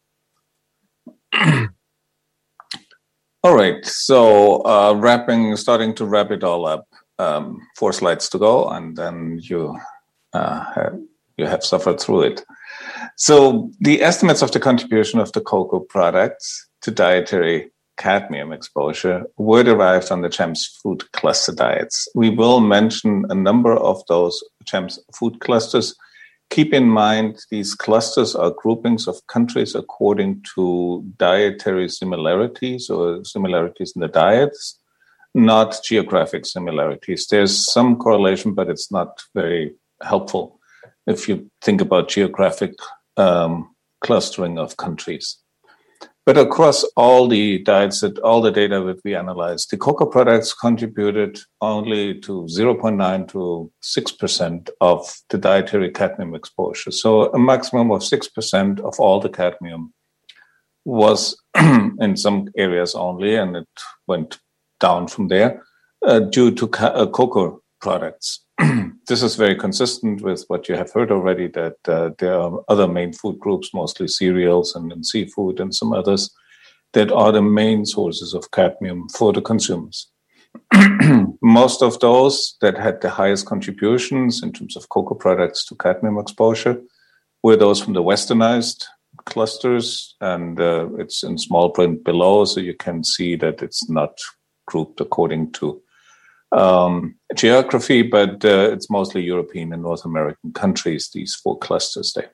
S4: All right, so starting to wrap it all up. 4 slides to go, and then you have suffered through it. So the estimates of the contribution of the cocoa products to dietary cadmium exposure were derived on the GEMS food cluster diets. We will mention a number of those GEMS food clusters. Keep in mind, these clusters are groupings of countries according to dietary similarities or similarities in the diets, not geographic similarities. There's some correlation, but it's not very helpful if you think about geographic clustering of countries. But across all the diets, all the data that we analyzed, the cocoa products contributed only to 0.9 to 6% of the dietary cadmium exposure. So a maximum of 6% of all the cadmium was in some areas only, and it went down from there due to cocoa products. This is very consistent with what you have heard already, that there are other main food groups, mostly cereals and seafood and some others, that are the main sources of cadmium for the consumers. Most of those that had the highest contributions in terms of cocoa products to cadmium exposure were those from the westernized clusters, and it's in small print below, so you can see that it's not grouped according to geography, but it's mostly European and North American countries, these 4 clusters there.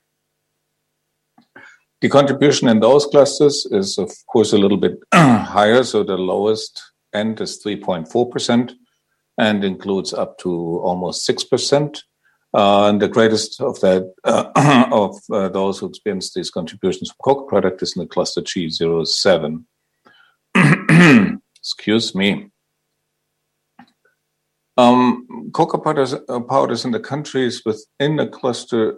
S4: The contribution in those clusters is, of course, a little bit higher. So the lowest end is 3.4% and includes up to almost 6%. And the greatest of that, those who experience these contributions from cocoa product is in the cluster G07. Excuse me. Cocoa powders in the countries within the cluster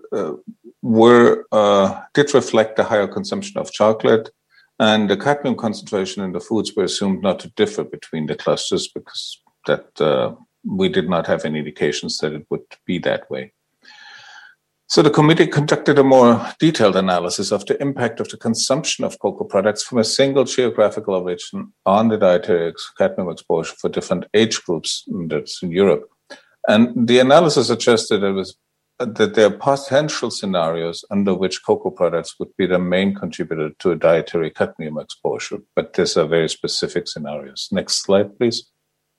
S4: did reflect the higher consumption of chocolate, and the cadmium concentration in the foods were assumed not to differ between the clusters because that we did not have any indications that it would be that way. So the committee conducted a more detailed analysis of the impact of the consumption of cocoa products from a single geographical origin on the dietary cadmium exposure for different age groups, that's in Europe. And the analysis suggested there was that there are potential scenarios under which cocoa products would be the main contributor to a dietary cadmium exposure, but these are very specific scenarios. Next slide, please.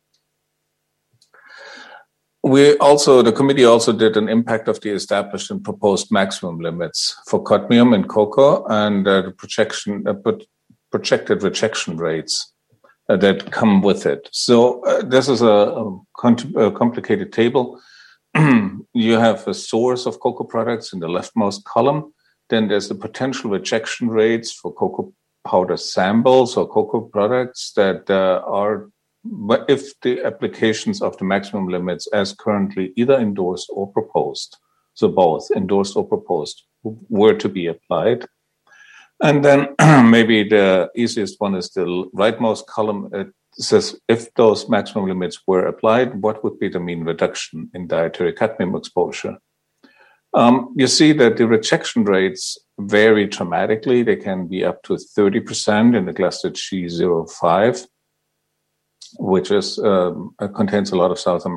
S4: The committee also did an impact of the established and proposed maximum limits for cadmium in cocoa and the projected rejection rates that come with it. So this is a complicated table. You have a source of cocoa products in the leftmost column. Then there's the potential rejection rates for cocoa powder samples or cocoa products that are, if the applications of the maximum limits as currently either endorsed or proposed, so both endorsed or proposed, were to be applied. And then maybe the easiest one is the rightmost column. It says if those maximum limits were applied, what would be the mean reduction in dietary cadmium exposure? You see that the rejection rates vary dramatically. They can be up to 30% in the cluster G05, which is contains a lot of South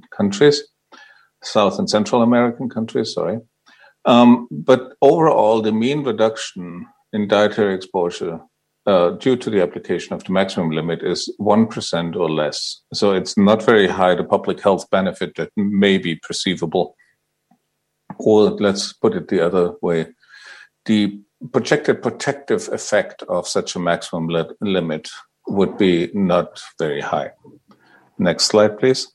S4: and Central American countries, sorry. But overall, the mean reduction in dietary exposure due to the application of the maximum limit is 1% or less. So it's not very high, the public health benefit that may be perceivable. Or let's put it the other way. The projected protective effect of such a maximum limit would be not very high. Next slide, please.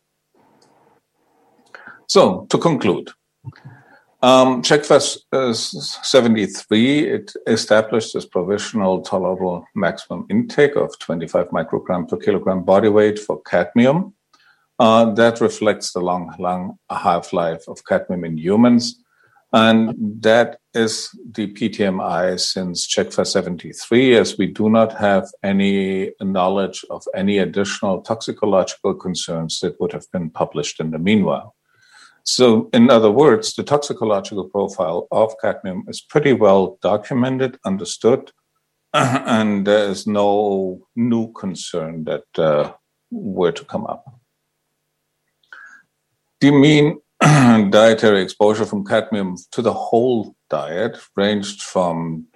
S4: So to conclude, CheckFA 73, it established this provisional tolerable maximum intake of 25 microgram per kilogram body weight for cadmium. That reflects the long half-life of cadmium in humans. And that is the PTMI since CheckFA 73, as we do not have any knowledge of any additional toxicological concerns that would have been published in the meanwhile. So, in other words, the toxicological profile of cadmium is pretty well documented, understood, and there is no new concern that were to come up. The mean dietary exposure from cadmium to the whole diet ranged from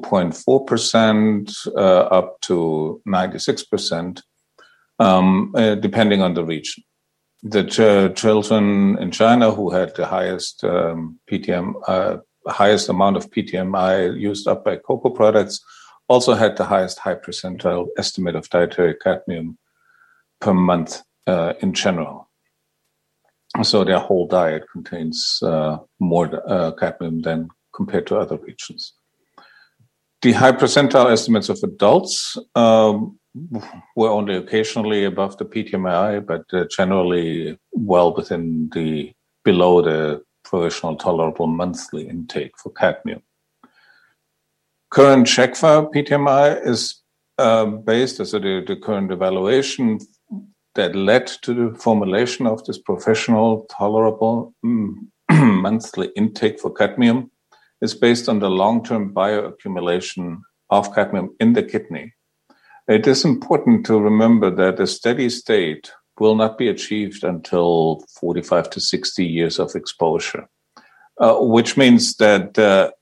S4: 2.4% up to 96%, depending on the region. The children in China who had the highest highest amount of PTMI used up by cocoa products also had the highest high percentile estimate of dietary cadmium per month in general. So their whole diet contains more cadmium than compared to other regions. The high percentile estimates of adults were only occasionally above the PTMI, but generally well within below the provisional tolerable monthly intake for cadmium. Current CheckFA PTMI is based, as the current evaluation that led to the formulation of this professional tolerable monthly intake for cadmium is based on the long-term bioaccumulation of cadmium in the kidney. It is important to remember that a steady state will not be achieved until 45 to 60 years of exposure, which means that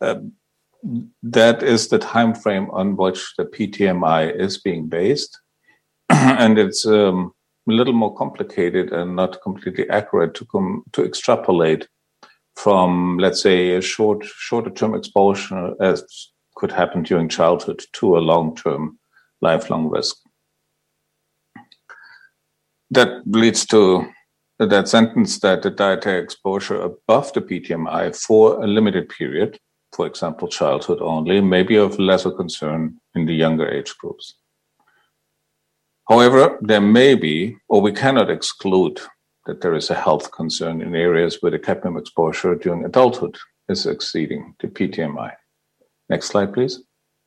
S4: that is the time frame on which the PTMI is being based. And it's a little more complicated and not completely accurate to extrapolate from, let's say, a shorter term exposure, as could happen during childhood, to a long-term lifelong risk. That leads to that sentence that the dietary exposure above the PTMI for a limited period, for example, childhood only, may be of lesser concern in the younger age groups. However, there may be, or we cannot exclude, that there is a health concern in areas where the cadmium exposure during adulthood is exceeding the PTMI. Next slide, please.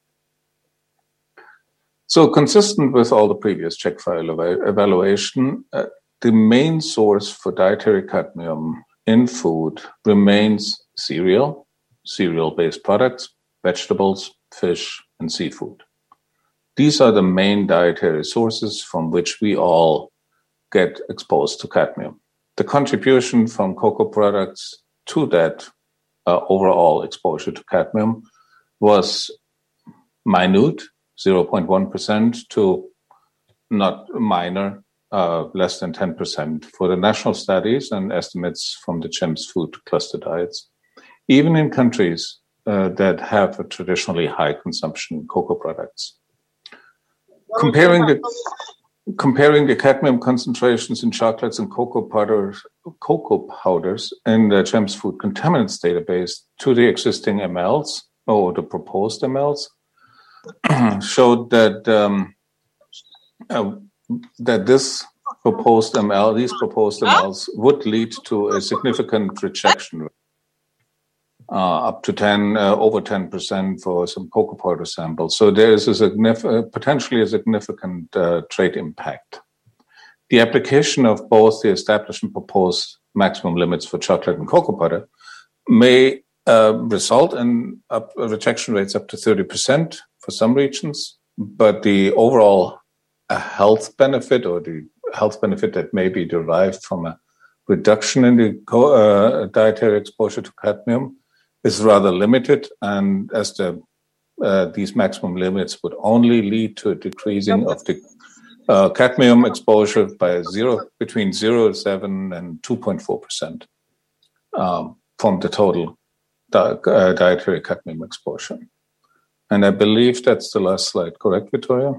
S4: So, consistent with all the previous CheckFA evaluation, the main source for dietary cadmium in food remains cereal-based products, vegetables, fish, and seafood. These are the main dietary sources from which we all get exposed to cadmium. The contribution from cocoa products to that overall exposure to cadmium was minute, 0.1%, to not minor, less than 10% for the national studies and estimates from the GEMS food cluster diets, even in countries that have a traditionally high consumption in cocoa products. Comparing the cadmium concentrations in chocolates and cocoa powders in the GEMS food contaminants database to the existing MLs or the proposed MLs showed that these proposed MLs would lead to a significant rejection rate, up to over 10% for some cocoa powder samples. So there is potentially a significant trade impact. The application of both the established and proposed maximum limits for chocolate and cocoa powder may result in rejection rates up to 30% for some regions, but the overall health benefit, or the health benefit that may be derived from a reduction in the dietary exposure to cadmium, is rather limited, and as these maximum limits would only lead to a decreasing of the cadmium exposure by between 0.7 and 2.4% from the total dietary cadmium exposure. And I believe that's the last slide, correct, Vittoria?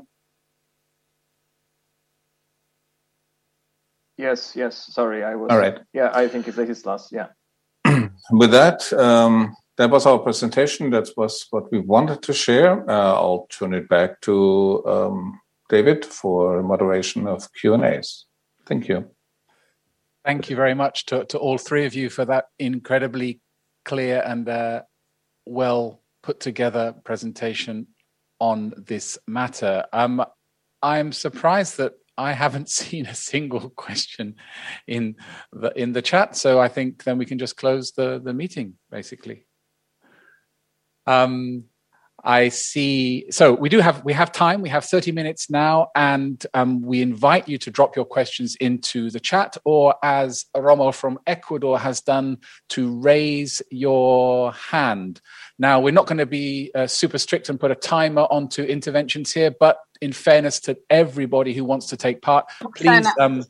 S5: Yes. Sorry, I was.
S4: All right.
S5: Yeah, I think it's his last. Yeah.
S4: With that, that was our presentation. That was what we wanted to share. I'll turn it back to David for moderation of Q&As. Thank you.
S1: Thank you very much to all three of you for that incredibly clear and well put together presentation on this matter. I'm surprised that I haven't seen a single question in the chat, so I think then we can just close the meeting, basically. I see. So we have time. We have 30 minutes now, and we invite you to drop your questions into the chat, or as Rommel from Ecuador has done, to raise your hand. Now, we're not going to be super strict and put a timer onto interventions here, but in fairness to everybody who wants to take part, please.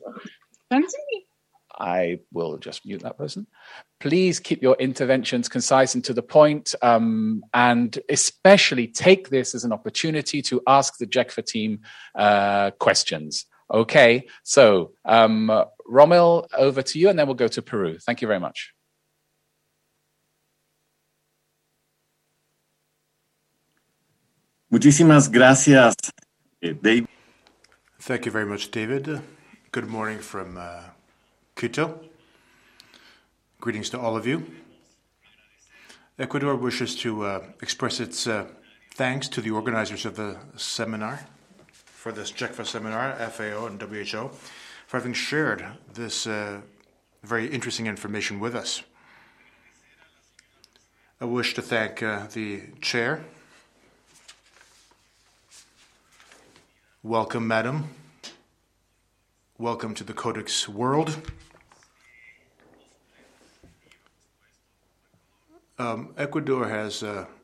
S1: I will just mute that person. Please keep your interventions concise and to the point, and especially take this as an opportunity to ask the JECFA team questions. Okay, so Rommel, over to you, and then we'll go to Peru. Thank you very much.
S7: Muchísimas gracias, David.
S8: Thank you very much, David. Good morning from Quito. Greetings to all of you. Ecuador wishes to express its thanks to the organizers of the seminar, for this JECFA seminar, FAO and WHO, for having shared this very interesting information with us. I wish to thank the chair. Welcome, madam. Welcome to the Codex world. Ecuador has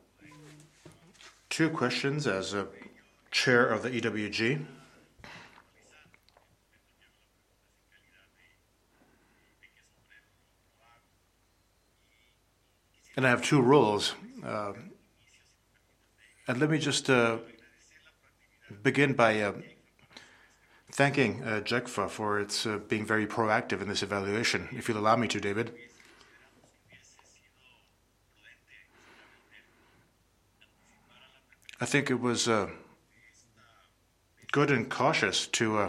S8: two questions as a chair of the EWG. And I have two roles. And let me just begin by thanking JECFA for its being very proactive in this evaluation, if you'll allow me to, David. I think it was good and cautious to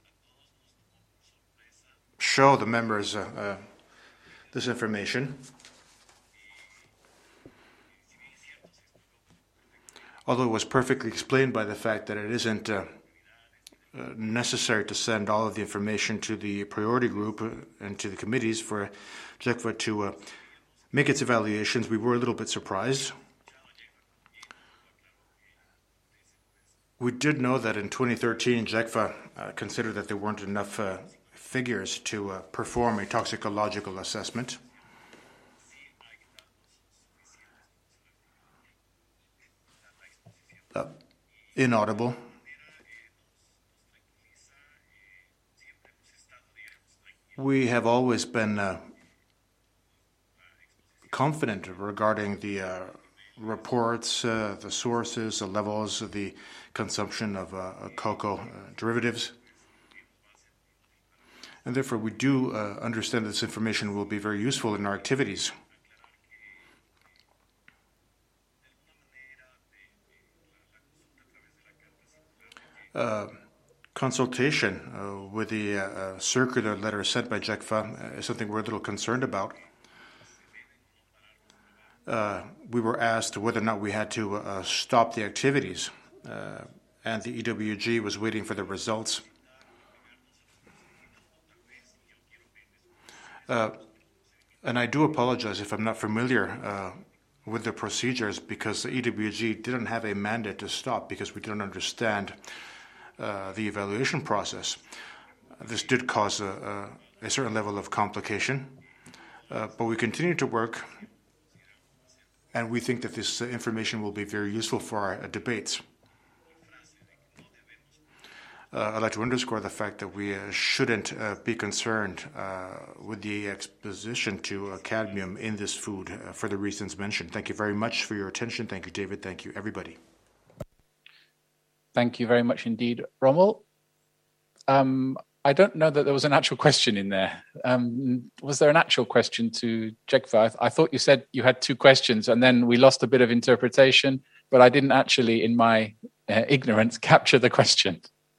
S8: show the members this information. Although it was perfectly explained by the fact that it isn't necessary to send all of the information to the priority group and to the committees for JECFA to make its evaluations, we were a little bit surprised. We did know that in 2013, JECFA considered that there weren't enough figures to perform a toxicological assessment. inaudible. We have always been confident regarding the reports, the sources, the levels of the consumption of cocoa derivatives. And therefore, we do understand this information will be very useful in our activities. Consultation with the circular letter sent by JECFA is something we're a little concerned about. We were asked whether or not we had to stop the activities, and the EWG was waiting for the results. And I do apologize if I'm not familiar with the procedures, because the EWG didn't have a mandate to stop because we didn't understand the evaluation process. This did cause a certain level of complication, but we continue to work, and we think that this information will be very useful for our debates. I'd like to underscore the fact that we shouldn't be concerned with the exposition to cadmium in this food for the reasons mentioned. Thank you very much for your attention. Thank you, David. Thank you, everybody.
S1: Thank you very much indeed, Rommel. I don't know that there was an actual question in there. Was there an actual question to JECFA? I thought you said you had two questions, and then we lost a bit of interpretation, but I didn't actually, in my ignorance, capture the question.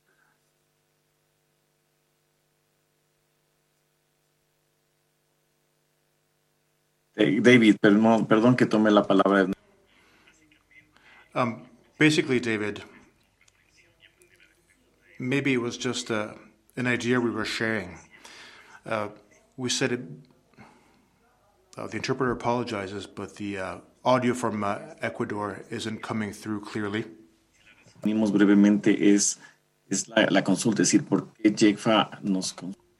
S7: David, perdón que tome la palabra.
S8: Basically, David, maybe it was just an idea we were sharing. We said it, the interpreter apologizes, but the audio from Ecuador isn't coming through clearly.
S7: Venimos brevemente es la consulta, es decir, ¿por qué JECFA nos...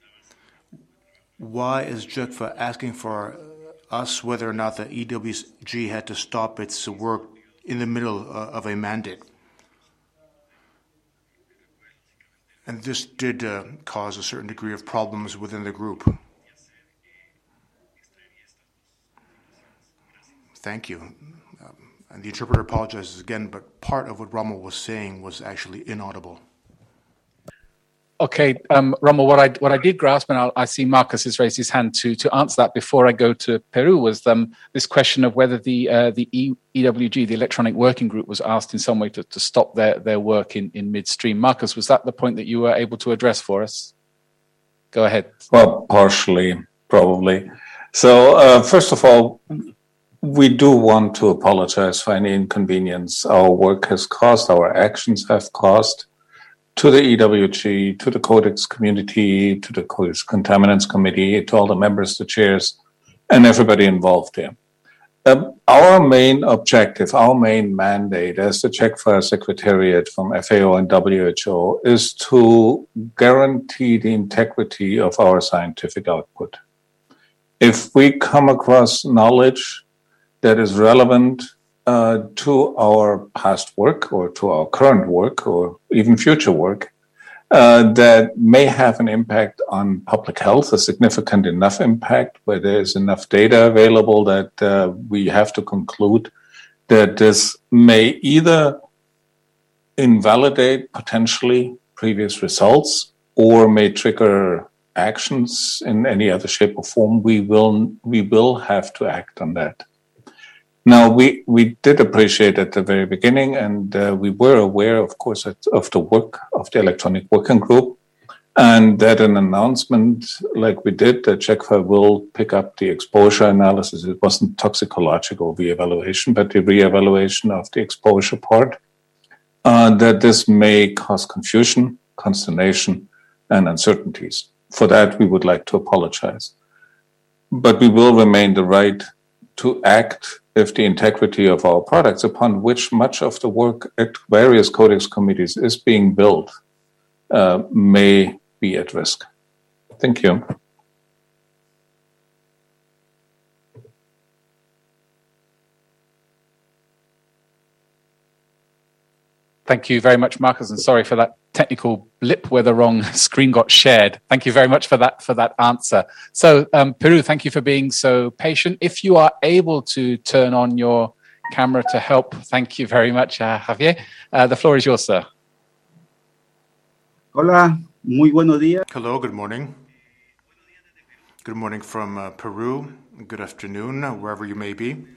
S8: Why is JECFA asking for us whether or not the EWG had to stop its work in the middle of a mandate? And this did cause a certain degree of problems within the group. Thank you. And the interpreter apologizes again, but part of what Rommel was saying was actually inaudible.
S1: Okay, Rommel, what I did grasp, and I see Marcus has raised his hand to answer that before I go to Peru, was this question of whether the EWG, the Electronic Working Group, was asked in some way to stop their work in midstream. Marcus, was that the point that you were able to address for us? Go ahead.
S4: Well, partially, probably. So, first of all, we do want to apologize for any inconvenience our work has caused, our actions have caused, to the EWG, to the Codex community, to the Codex Contaminants Committee, to all the members, the chairs, and everybody involved here. Our main objective, our main mandate as the JECFA Secretariat from FAO and WHO is to guarantee the integrity of our scientific output. If we come across knowledge that is relevant to our past work or to our current work or even future work that may have an impact on public health, a significant enough impact where there is enough data available that we have to conclude that this may either invalidate potentially previous results or may trigger actions in any other shape or form, we will have to act on that. Now, we did appreciate at the very beginning, and we were aware, of course, of the work of the Electronic Working Group, and that an announcement like we did, that JECFA will pick up the exposure analysis. It wasn't toxicological re-evaluation, but the re-evaluation of the exposure part, that this may cause confusion, consternation, and uncertainties. For that, we would like to apologize. But we will remain the right to act if the integrity of our products, upon which much of the work at various Codex committees is being built, may be at risk. Thank you.
S1: Thank you very much, Marcus, and sorry for that technical blip where the wrong screen got shared. Thank you very much for that answer. So, Peru, thank you for being so patient. If you are able to turn on your camera to help, thank you very much, Javier. The floor is yours, sir.
S9: Hola, muy buenos días.
S8: Hello, good morning. Good morning from Peru. Good afternoon, wherever you may be.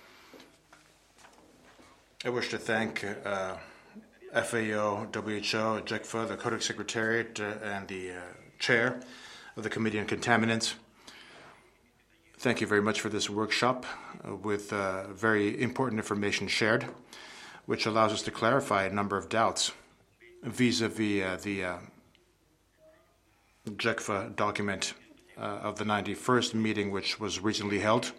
S8: I wish to thank FAO, WHO, JECFA, the Codex Secretariat, and the chair of the Committee on Contaminants. Thank you very much for this workshop with very important information shared, which allows us to clarify a number of doubts vis-a-vis the JECFA document of the 91st meeting, which was recently held.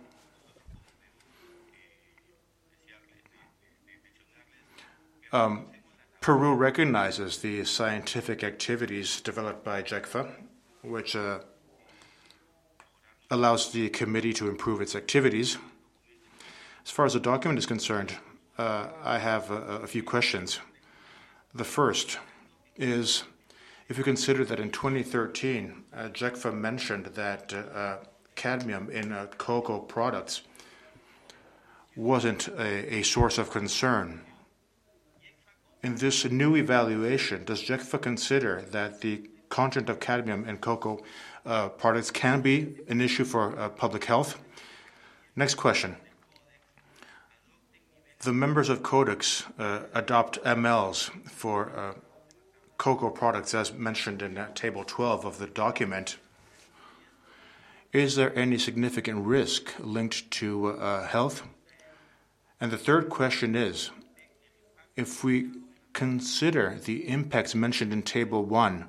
S8: Peru recognizes the scientific activities developed by JECFA, which allows the committee to improve its activities. As far as the document is concerned, I have a few questions. The first is, if you consider that in 2013, JECFA mentioned that cadmium in cocoa products wasn't a source of concern. In this new evaluation, does JECFA consider that the content of cadmium in cocoa products can be an issue for public health? Next question. The members of Codex adopt MLs for cocoa products as mentioned in Table 12 of the document. Is there any significant risk linked to health? And the third question is, if we consider the impacts mentioned in Table 1,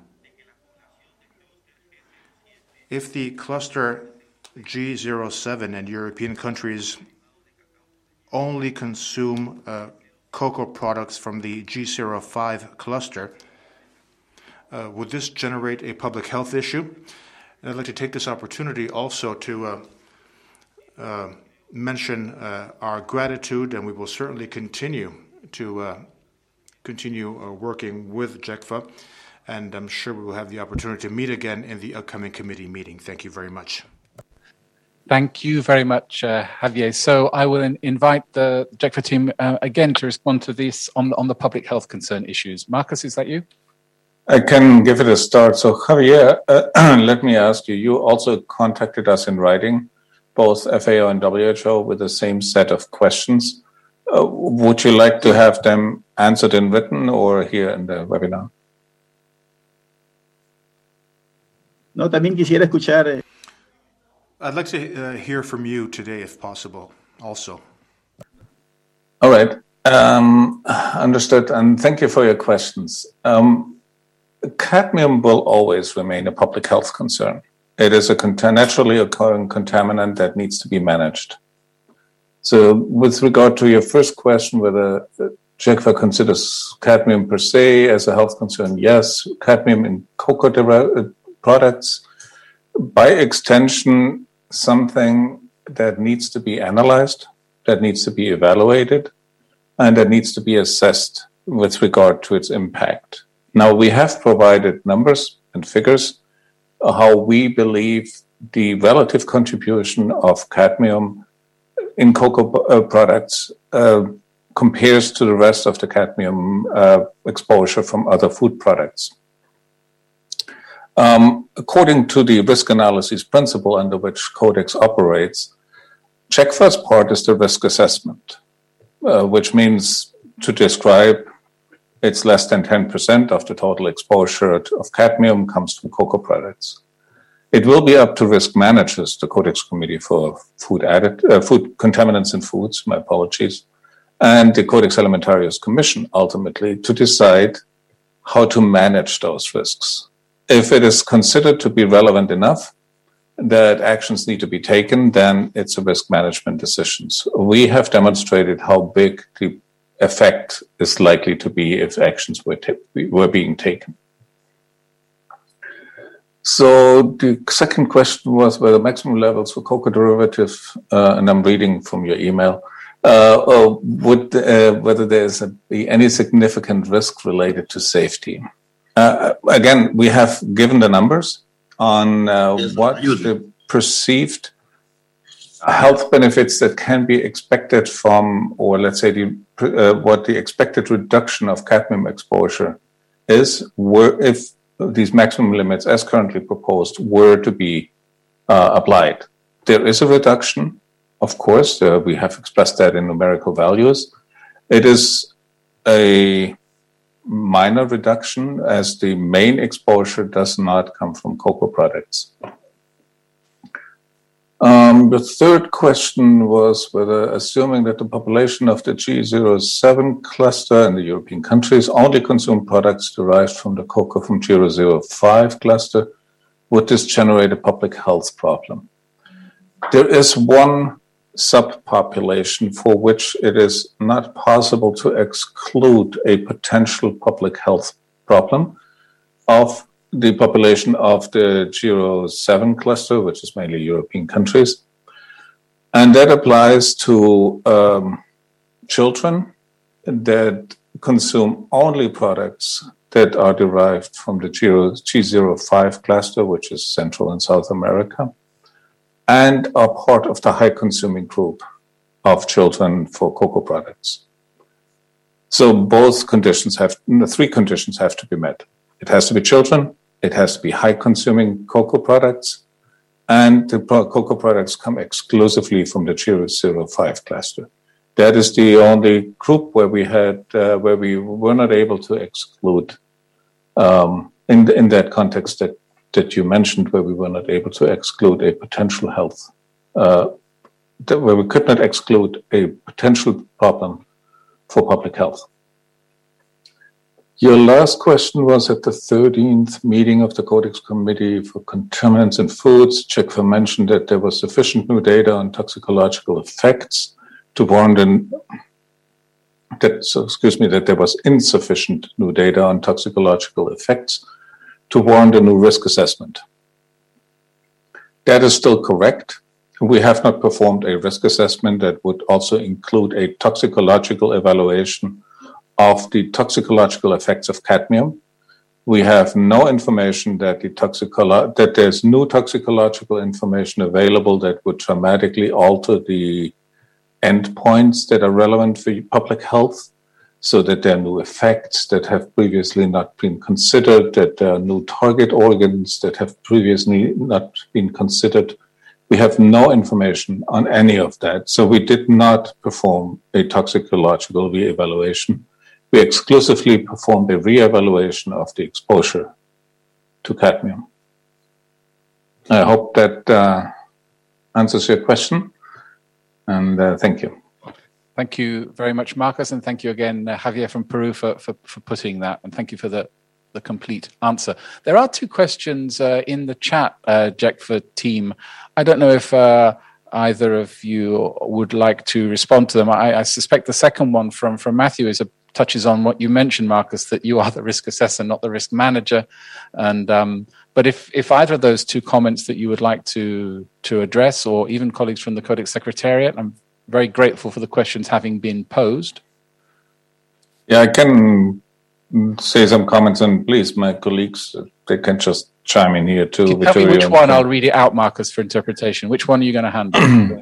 S8: if the cluster G07 and European countries only consume cocoa products from the G05 cluster, would this generate a public health issue? And I'd like to take this opportunity also to mention our gratitude, and we will certainly continue to working with JECFA, and I'm sure we will have the opportunity to meet again in the upcoming committee meeting. Thank you very much.
S1: Thank you very much, Javier. So I will invite the JECFA team again to respond to this on the public health concern issues. Marcus, is that you?
S4: I can give it a start. So Javier, let me ask you, you also contacted us in writing, both FAO and WHO, with the same set of questions. Would you like to have them answered in written or here in the webinar?
S9: No, también quisiera escuchar.
S8: I'd like to hear from you today, if possible, also.
S4: All right. Understood. And thank you for your questions. Cadmium will always remain a public health concern. It is a naturally occurring contaminant that needs to be managed. So with regard to your first question, whether JECFA considers cadmium per se as a health concern, yes. Cadmium in cocoa products, by extension, something that needs to be analyzed, that needs to be evaluated, and that needs to be assessed with regard to its impact. Now, we have provided numbers and figures how we believe the relative contribution of cadmium in cocoa products compares to the rest of the cadmium exposure from other food products. According to the risk analysis principle under which Codex operates, JECFA's part is the risk assessment, which means to describe it's less than 10% of the total exposure of cadmium comes from cocoa products. It will be up to risk managers, the Codex Committee for Food Contaminants in Foods, my apologies, and the Codex Alimentarius Commission ultimately to decide how to manage those risks. If it is considered to be relevant enough that actions need to be taken, then it's a risk management decision. We have demonstrated how big the effect is likely to be if actions were being taken. So the second question was whether maximum levels for cocoa derivatives, and I'm reading from your email, whether there's any significant risk related to safety. Again, we have given the numbers on what the perceived health benefits that can be expected from, or let's say what the expected reduction of cadmium exposure is, if these maximum limits as currently proposed were to be applied. There is a reduction, of course, we have expressed that in numerical values. It is a minor reduction as the main exposure does not come from cocoa products. The third question was whether, assuming that the population of the G07 cluster in the European countries only consume products derived from the cocoa from G05 cluster, would this generate a public health problem? There is one subpopulation for which it is not possible to exclude a potential public health problem of the population of the G07 cluster, which is mainly European countries. And that applies to children that consume only products that are derived from the G05 cluster, which is Central and South America, and are part of the high consuming group of children for cocoa products. So both conditions three conditions have to be met. It has to be children, it has to be high consuming cocoa products, and the cocoa products come exclusively from the G05 cluster. That is the only group where we were not able to exclude, in that context that you mentioned, where we were not able to exclude a potential health, where we could not exclude a potential problem for public health. Your last question was at the 13th meeting of the Codex Committee for Contaminants in Foods. JECFA mentioned that there was sufficient new data on toxicological effects to warrant that there was insufficient new data on toxicological effects to warrant a new risk assessment. That is still correct. We have not performed a risk assessment that would also include a toxicological evaluation of the toxicological effects of cadmium. We have no information that that there's new toxicological information available that would dramatically alter the endpoints that are relevant for public health, so that there are new effects that have previously not been considered, that there are new target organs that have previously not been considered. We have no information on any of that. So we did not perform a toxicological reevaluation. We exclusively performed a reevaluation of the exposure to cadmium. I hope that answers your question, and thank you.
S1: Thank you very much, Marcus, and thank you again, Javier from Peru, for putting that, and thank you for the complete answer. There are two questions in the chat, JECFA team. I don't know if either of you would like to respond to them. I suspect the second one from Matthew touches on what you mentioned, Marcus, that you are the risk assessor, not the risk manager. And but if either of those two comments that you would like to address, or even colleagues from the Codex Secretariat, I'm very grateful for the questions having been posed.
S4: Yeah, I can say some comments, and please, my colleagues, they can just chime in here too.
S1: Tell me which one. I'll read it out, Marcus, for interpretation. Which one are you going to handle?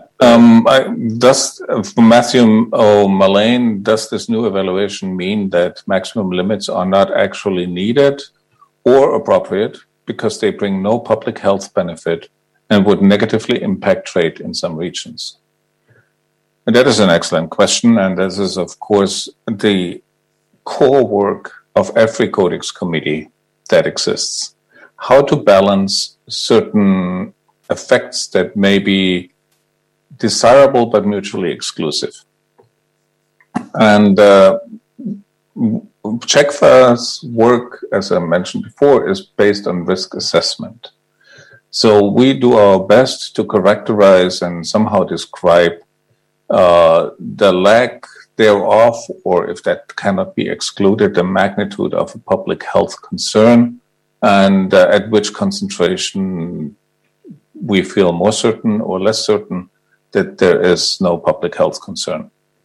S4: For Matthew O'Mullane, does this new evaluation mean that maximum limits are not actually needed or appropriate because they bring no public health benefit and would negatively impact trade in some regions? And that is an excellent question, and this is, of course, the core work of every Codex committee that exists. How to balance certain effects that may be desirable but mutually exclusive. And JECFA's work, as I mentioned before, is based on risk assessment. So we do our best to characterize and somehow describe the lack thereof, or if that cannot be excluded, the magnitude of a public health concern, and at which concentration we feel more certain or less certain that there is no public health concern.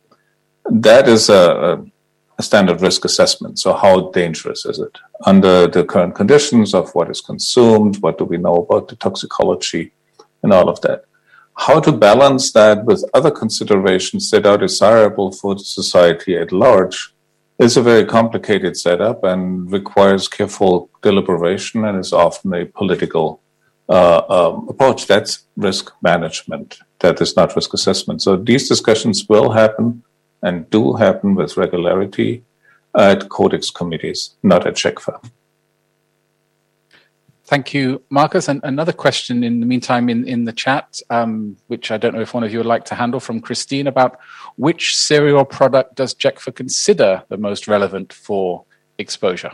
S4: That is a standard risk assessment. So how dangerous is it? Under the current conditions of what is consumed, what do we know about the toxicology and all of that? How to balance that with other considerations that are desirable for the society at large is a very complicated setup and requires careful deliberation and is often a political approach. That's risk management. That is not risk assessment. So these discussions will happen and do happen with regularity at Codex committees, not at JECFA.
S1: Thank you, Marcus. And another question in the meantime in the chat, which I don't know if one of you would like to handle, from Christine, about which cereal product does JECFA consider the most relevant for exposure?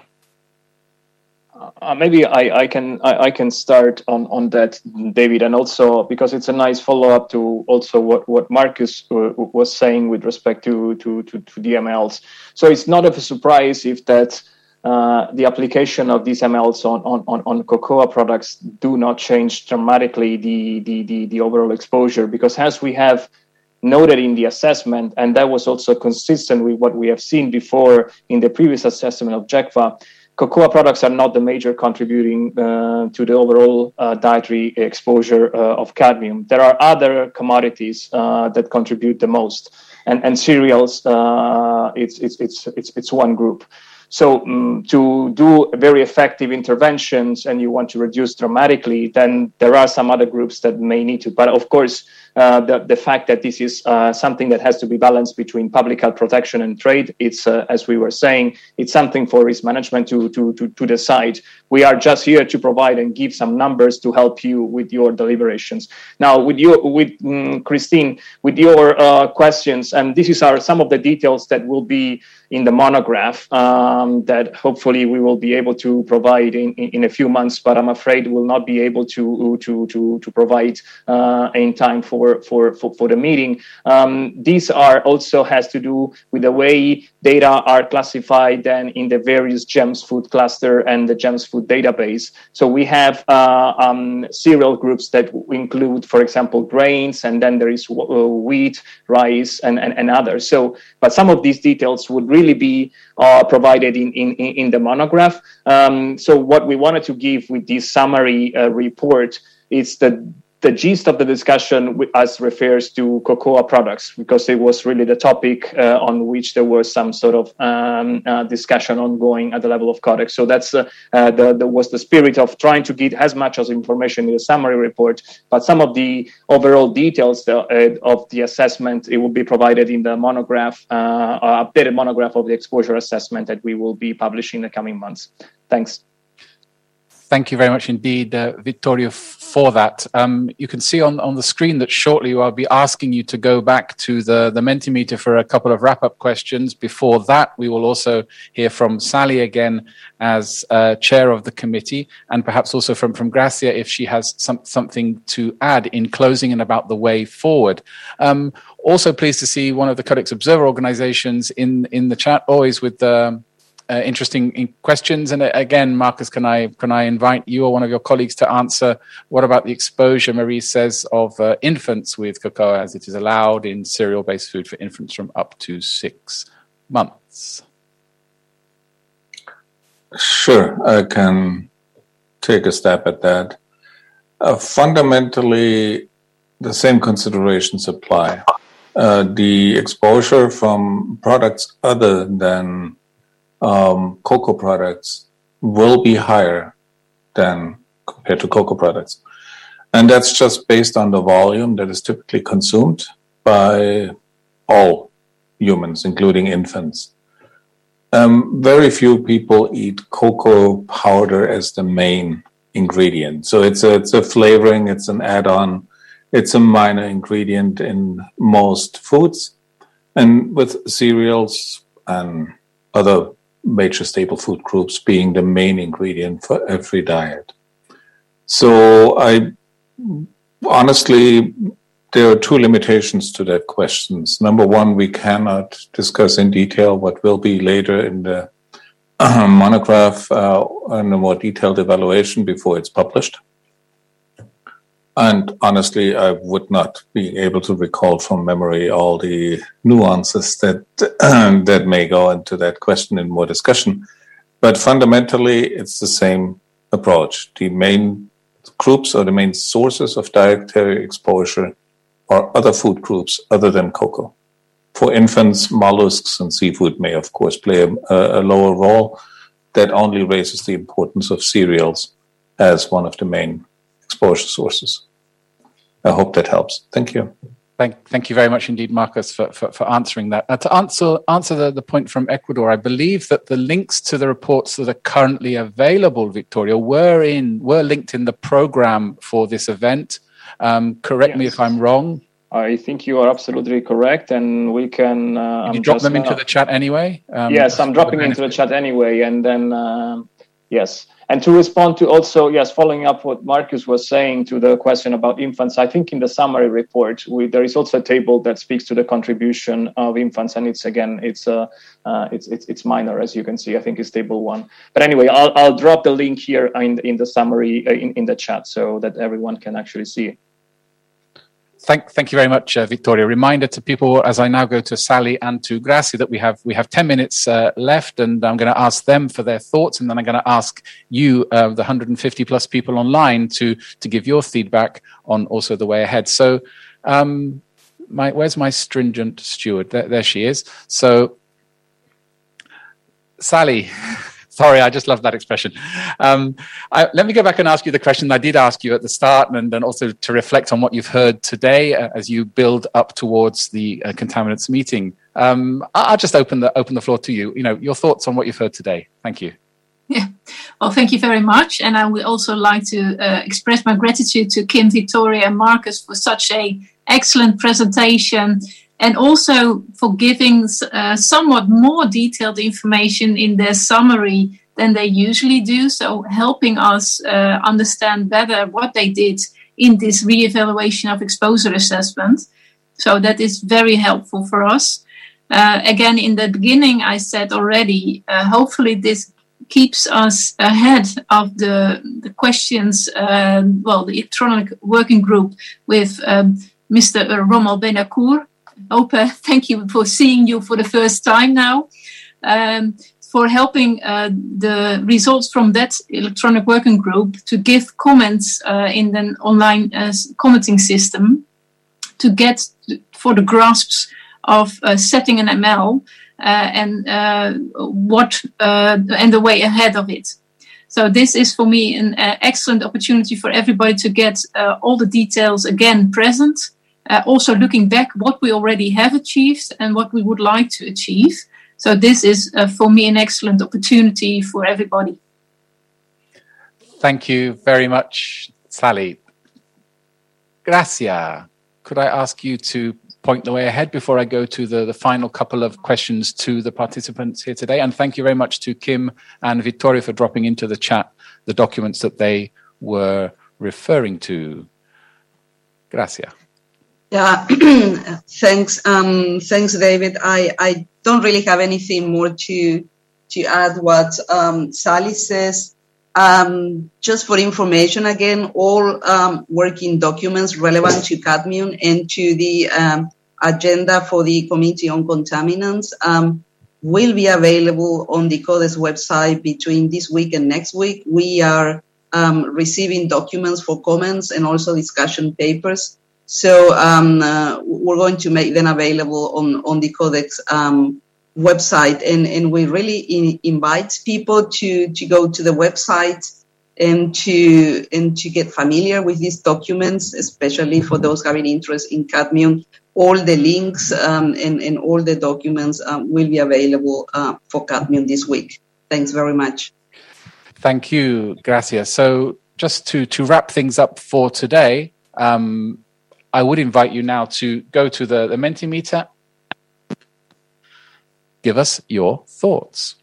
S5: Maybe I can start on that, David, and also because it's a nice follow-up to also what Marcus was saying with respect to the MLs. So it's not of a surprise if that the application of these MLs on cocoa products do not change dramatically the overall exposure, because as we have noted in the assessment, and that was also consistent with what we have seen before in the previous assessment of JECFA, cocoa products are not the major contributing to the overall dietary exposure of cadmium. There are other commodities that contribute the most, and cereals, it's one group. So to do very effective interventions and you want to reduce dramatically, then there are some other groups that may need to. But of course, the fact that this is something that has to be balanced between public health protection and trade, it's as we were saying, it's something for risk management to decide. We are just here to provide and give some numbers to help you with your deliberations. Now, with Christine, with your questions, and this is some of the details that will be in the monograph that hopefully we will be able to provide in a few months, but I'm afraid we'll not be able to provide in time for the meeting. These are also has to do with the way data are classified then in the various GEMS food cluster and the GEMS food database. So we have cereal groups that include, for example, grains, and then there is wheat, rice, and others. So, but some of these details would really be provided in the monograph. So what we wanted to give with this summary report is the gist of the discussion as refers to cocoa products, because it was really the topic on which there was some sort of discussion ongoing at the level of Codex. So that's was the spirit of trying to get as much as information in the summary report, but some of the overall details of the assessment, it will be provided in the monograph, updated monograph of the exposure assessment that we will be publishing in the coming months. Thanks.
S1: Thank you very much indeed, Vittorio, for that. You can see on the screen that shortly I'll be asking you to go back to the Mentimeter for a couple of wrap-up questions. Before that, we will also hear from Sally again as chair of the committee, and perhaps also from Gracia if she has something to add in closing and about the way forward. Also pleased to see one of the Codex Observer organizations in the chat, always with interesting questions. And again, Marcus, can I invite you or one of your colleagues to answer what about the exposure, Marie says, of infants with cocoa, as it is allowed in cereal-based food for infants from up to 6 months?
S4: Sure, I can take a stab at that. Fundamentally, the same considerations apply. The exposure from products other than cocoa products will be higher than compared to cocoa products. And that's just based on the volume that is typically consumed by all humans, including infants. Very few people eat cocoa powder as the main ingredient. So it's a flavoring, it's an add-on, it's a minor ingredient in most foods. And with cereals and other major staple food groups being the main ingredient for every diet. So honestly, there are two limitations to that question. Number one, we cannot discuss in detail what will be later in the monograph and a more detailed evaluation before it's published. And honestly, I would not be able to recall from memory all the nuances that that may go into that question in more discussion. But fundamentally, it's the same approach. The main groups or the main sources of dietary exposure are other food groups other than cocoa. For infants, mollusks and seafood may, of course, play a lower role. That only raises the importance of cereals as one of the main exposure sources. I hope that helps. Thank you.
S1: Thank you very much indeed, Marcus, for answering that. To answer the point from Ecuador, I believe that the links to the reports that are currently available, Victoria, were linked in the program for this event. Correct me if I'm wrong.
S5: I think you are absolutely correct, and we can...
S1: you drop them into the chat anyway?
S5: Yes, I'm dropping into the chat anyway, and then, yes. And to respond to also, yes, following up what Marcus was saying to the question about infants, I think in the summary report, there is also a table that speaks to the contribution of infants, and it's minor, as you can see. I think it's table 1. But anyway, I'll drop the link here in the summary in the chat so that everyone can actually see it.
S1: Thank you very much, Victoria. Reminder to people as I now go to Sally and to Gracia that we have 10 minutes left, and I'm going to ask them for their thoughts, and then I'm going to ask you, the 150 plus people online, to give your feedback on also the way ahead. So, where's my stringent steward? There she is. So, Sally. Sorry, I just love that expression. Let me go back and ask you the question I did ask you at the start, and then also to reflect on what you've heard today as you build up towards the contaminants meeting. I'll just open the floor to you. Your thoughts on what you've heard today. Thank you.
S2: Yeah, well, thank you very much. And I would also like to express my gratitude to Kim, Victoria, and Marcus for such a excellent presentation, and also for giving somewhat more detailed information in their summary than they usually do. So helping us understand better what they did in this reevaluation of exposure assessment. So that is very helpful for us. Again, in the beginning, I said already, hopefully this keeps us ahead of the questions, the electronic working group with Mr. Rommel Benacour. Opa, thank you for seeing you for the first time now, for helping the results from that electronic working group to give comments in an online commenting system to get for the grasps of setting an ML and the way ahead of it. So this is for me an excellent opportunity for everybody to get all the details again present. Also looking back what we already have achieved and what we would like to achieve. So this is, for me, an excellent opportunity for everybody.
S1: Thank you very much, Sally. Gracia, could I ask you to point the way ahead before I go to the final couple of questions to the participants here today? And thank you very much to Kim and Victoria for dropping into the chat the documents that they were referring to. Gracia.
S3: Yeah, thanks, David. I don't really have anything more to add what Sally says. Just for information, again, all working documents relevant to cadmium and to the agenda for the Committee on Contaminants will be available on the CODES website between this week and next week. We are receiving documents for comments and also discussion papers. So we're going to make them available on the Codex website, and we really invite people to go to the website and to get familiar with these documents, especially for those having interest in cadmium. All the links and all the documents will be available for cadmium this week. Thanks very much.
S1: Thank you, Gracia. So just to wrap things up for today, I would invite you now to go to the Mentimeter. Give us your thoughts.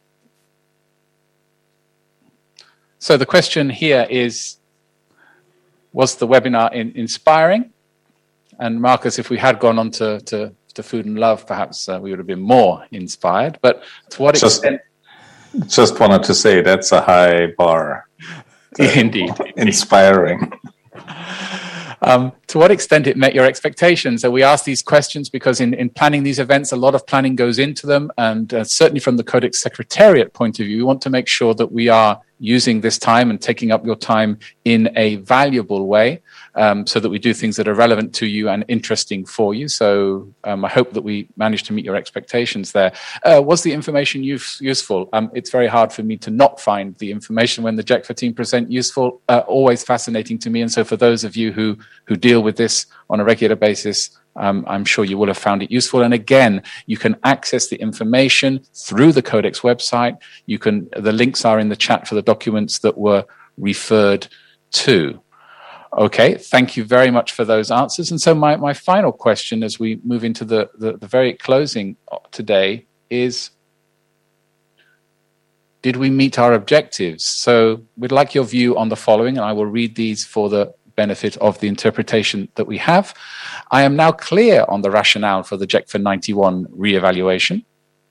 S1: So the question here is, was the webinar inspiring? And Marcus, if we had gone on to Food and Love, perhaps we would have been more inspired. But to what extent?
S4: Just wanted to say that's a high bar.
S1: Indeed.
S4: Inspiring.
S1: To what extent it met your expectations? So we ask these questions because in planning these events, a lot of planning goes into them. And certainly from the Codex Secretariat point of view, we want to make sure that we are using this time and taking up your time in a valuable way, so that we do things that are relevant to you and interesting for you. So I hope that we managed to meet your expectations there. Was the information useful? It's very hard for me to not find the information when the JECFA team present useful, always fascinating to me. And so for those of you who deal with this on a regular basis, I'm sure you will have found it useful. And again, you can access the information through the Codex website. The links are in the chat for the documents that were referred to. Okay, thank you very much for those answers. And so my final question as we move into the very closing today is, did we meet our objectives? So we'd like your view on the following, and I will read these for the benefit of the interpretation that we have. I am now clear on the rationale for the JECFA 91 re-evaluation.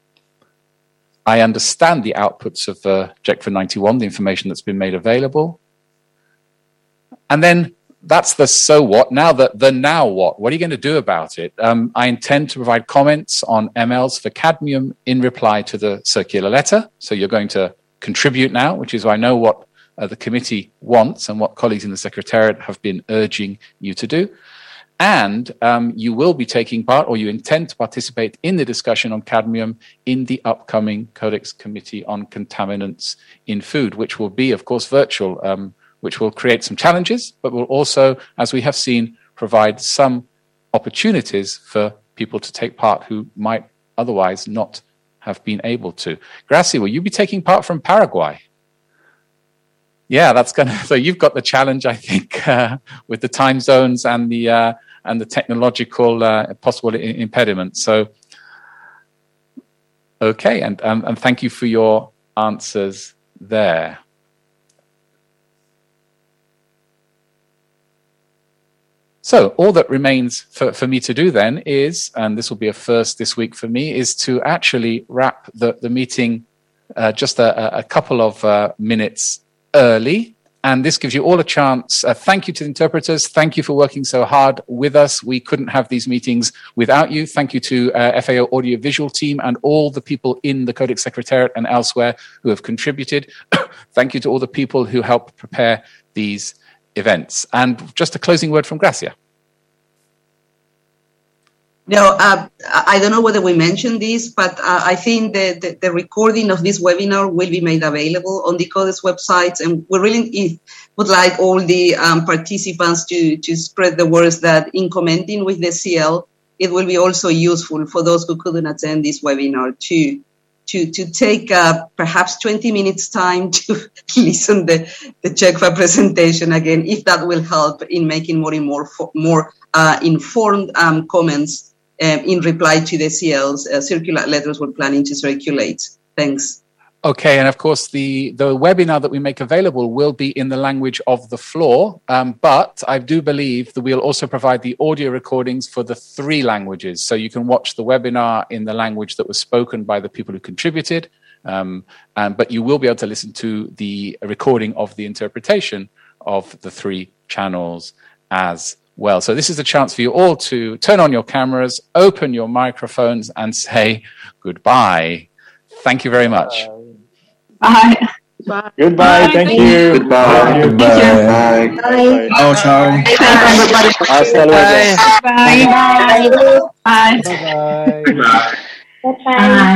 S1: I understand the outputs of JECFA 91, the information that's been made available. And then that's the so what. Now the now what? What are you going to do about it? I intend to provide comments on MLs for cadmium in reply to the circular letter. So you're going to contribute now, which is I know what the committee wants and what colleagues in the Secretariat have been urging you to do. And you will be taking part, or you intend to participate in the discussion on cadmium in the upcoming Codex Committee on Contaminants in Food, which will be, of course, virtual, which will create some challenges, but will also, as we have seen, provide some opportunities for people to take part who might otherwise not have been able to. Gracia, will you be taking part from Paraguay? Yeah, so you've got the challenge, I think, with the time zones and the technological possible impediments. So, okay, and thank you for your answers there. So all that remains for me to do then is, and this will be a first this week for me, is to actually wrap the meeting just a couple of minutes early. And this gives you all a chance. Thank you to the interpreters. Thank you for working so hard with us. We couldn't have these meetings without you. Thank you to FAO Audiovisual team and all the people in the Codex Secretariat and elsewhere who have contributed. Thank you to all the people who helped prepare these events. And just a closing word from Gracia.
S3: No, I don't know whether we mentioned this, but I think the recording of this webinar will be made available on the Codex website, and we really would like all the participants to spread the words that in commenting with the CL, it will be also useful for those who couldn't attend this webinar to take perhaps 20 minutes time to listen the JECFA presentation again, if that will help in making more informed comments in reply to the CL's circular letters we're planning to circulate. Thanks.
S1: Okay, and of course the webinar that we make available will be in the language of the floor, but I do believe that we'll also provide the audio recordings for the 3 languages. So you can watch the webinar in the language that was spoken by the people who contributed, but you will be able to listen to the recording of the interpretation of the 3 channels as well. So this is a chance for you all to turn on your cameras, open your microphones, and say goodbye. Thank you very much.
S2: Bye.
S5: Bye. Goodbye. Thank you.
S4: Goodbye. Goodbye.
S9: Bye. Ciao, ciao.
S5: Hasta luego.
S2: Bye. Bye. Bye.
S9: Bye.
S2: Bye.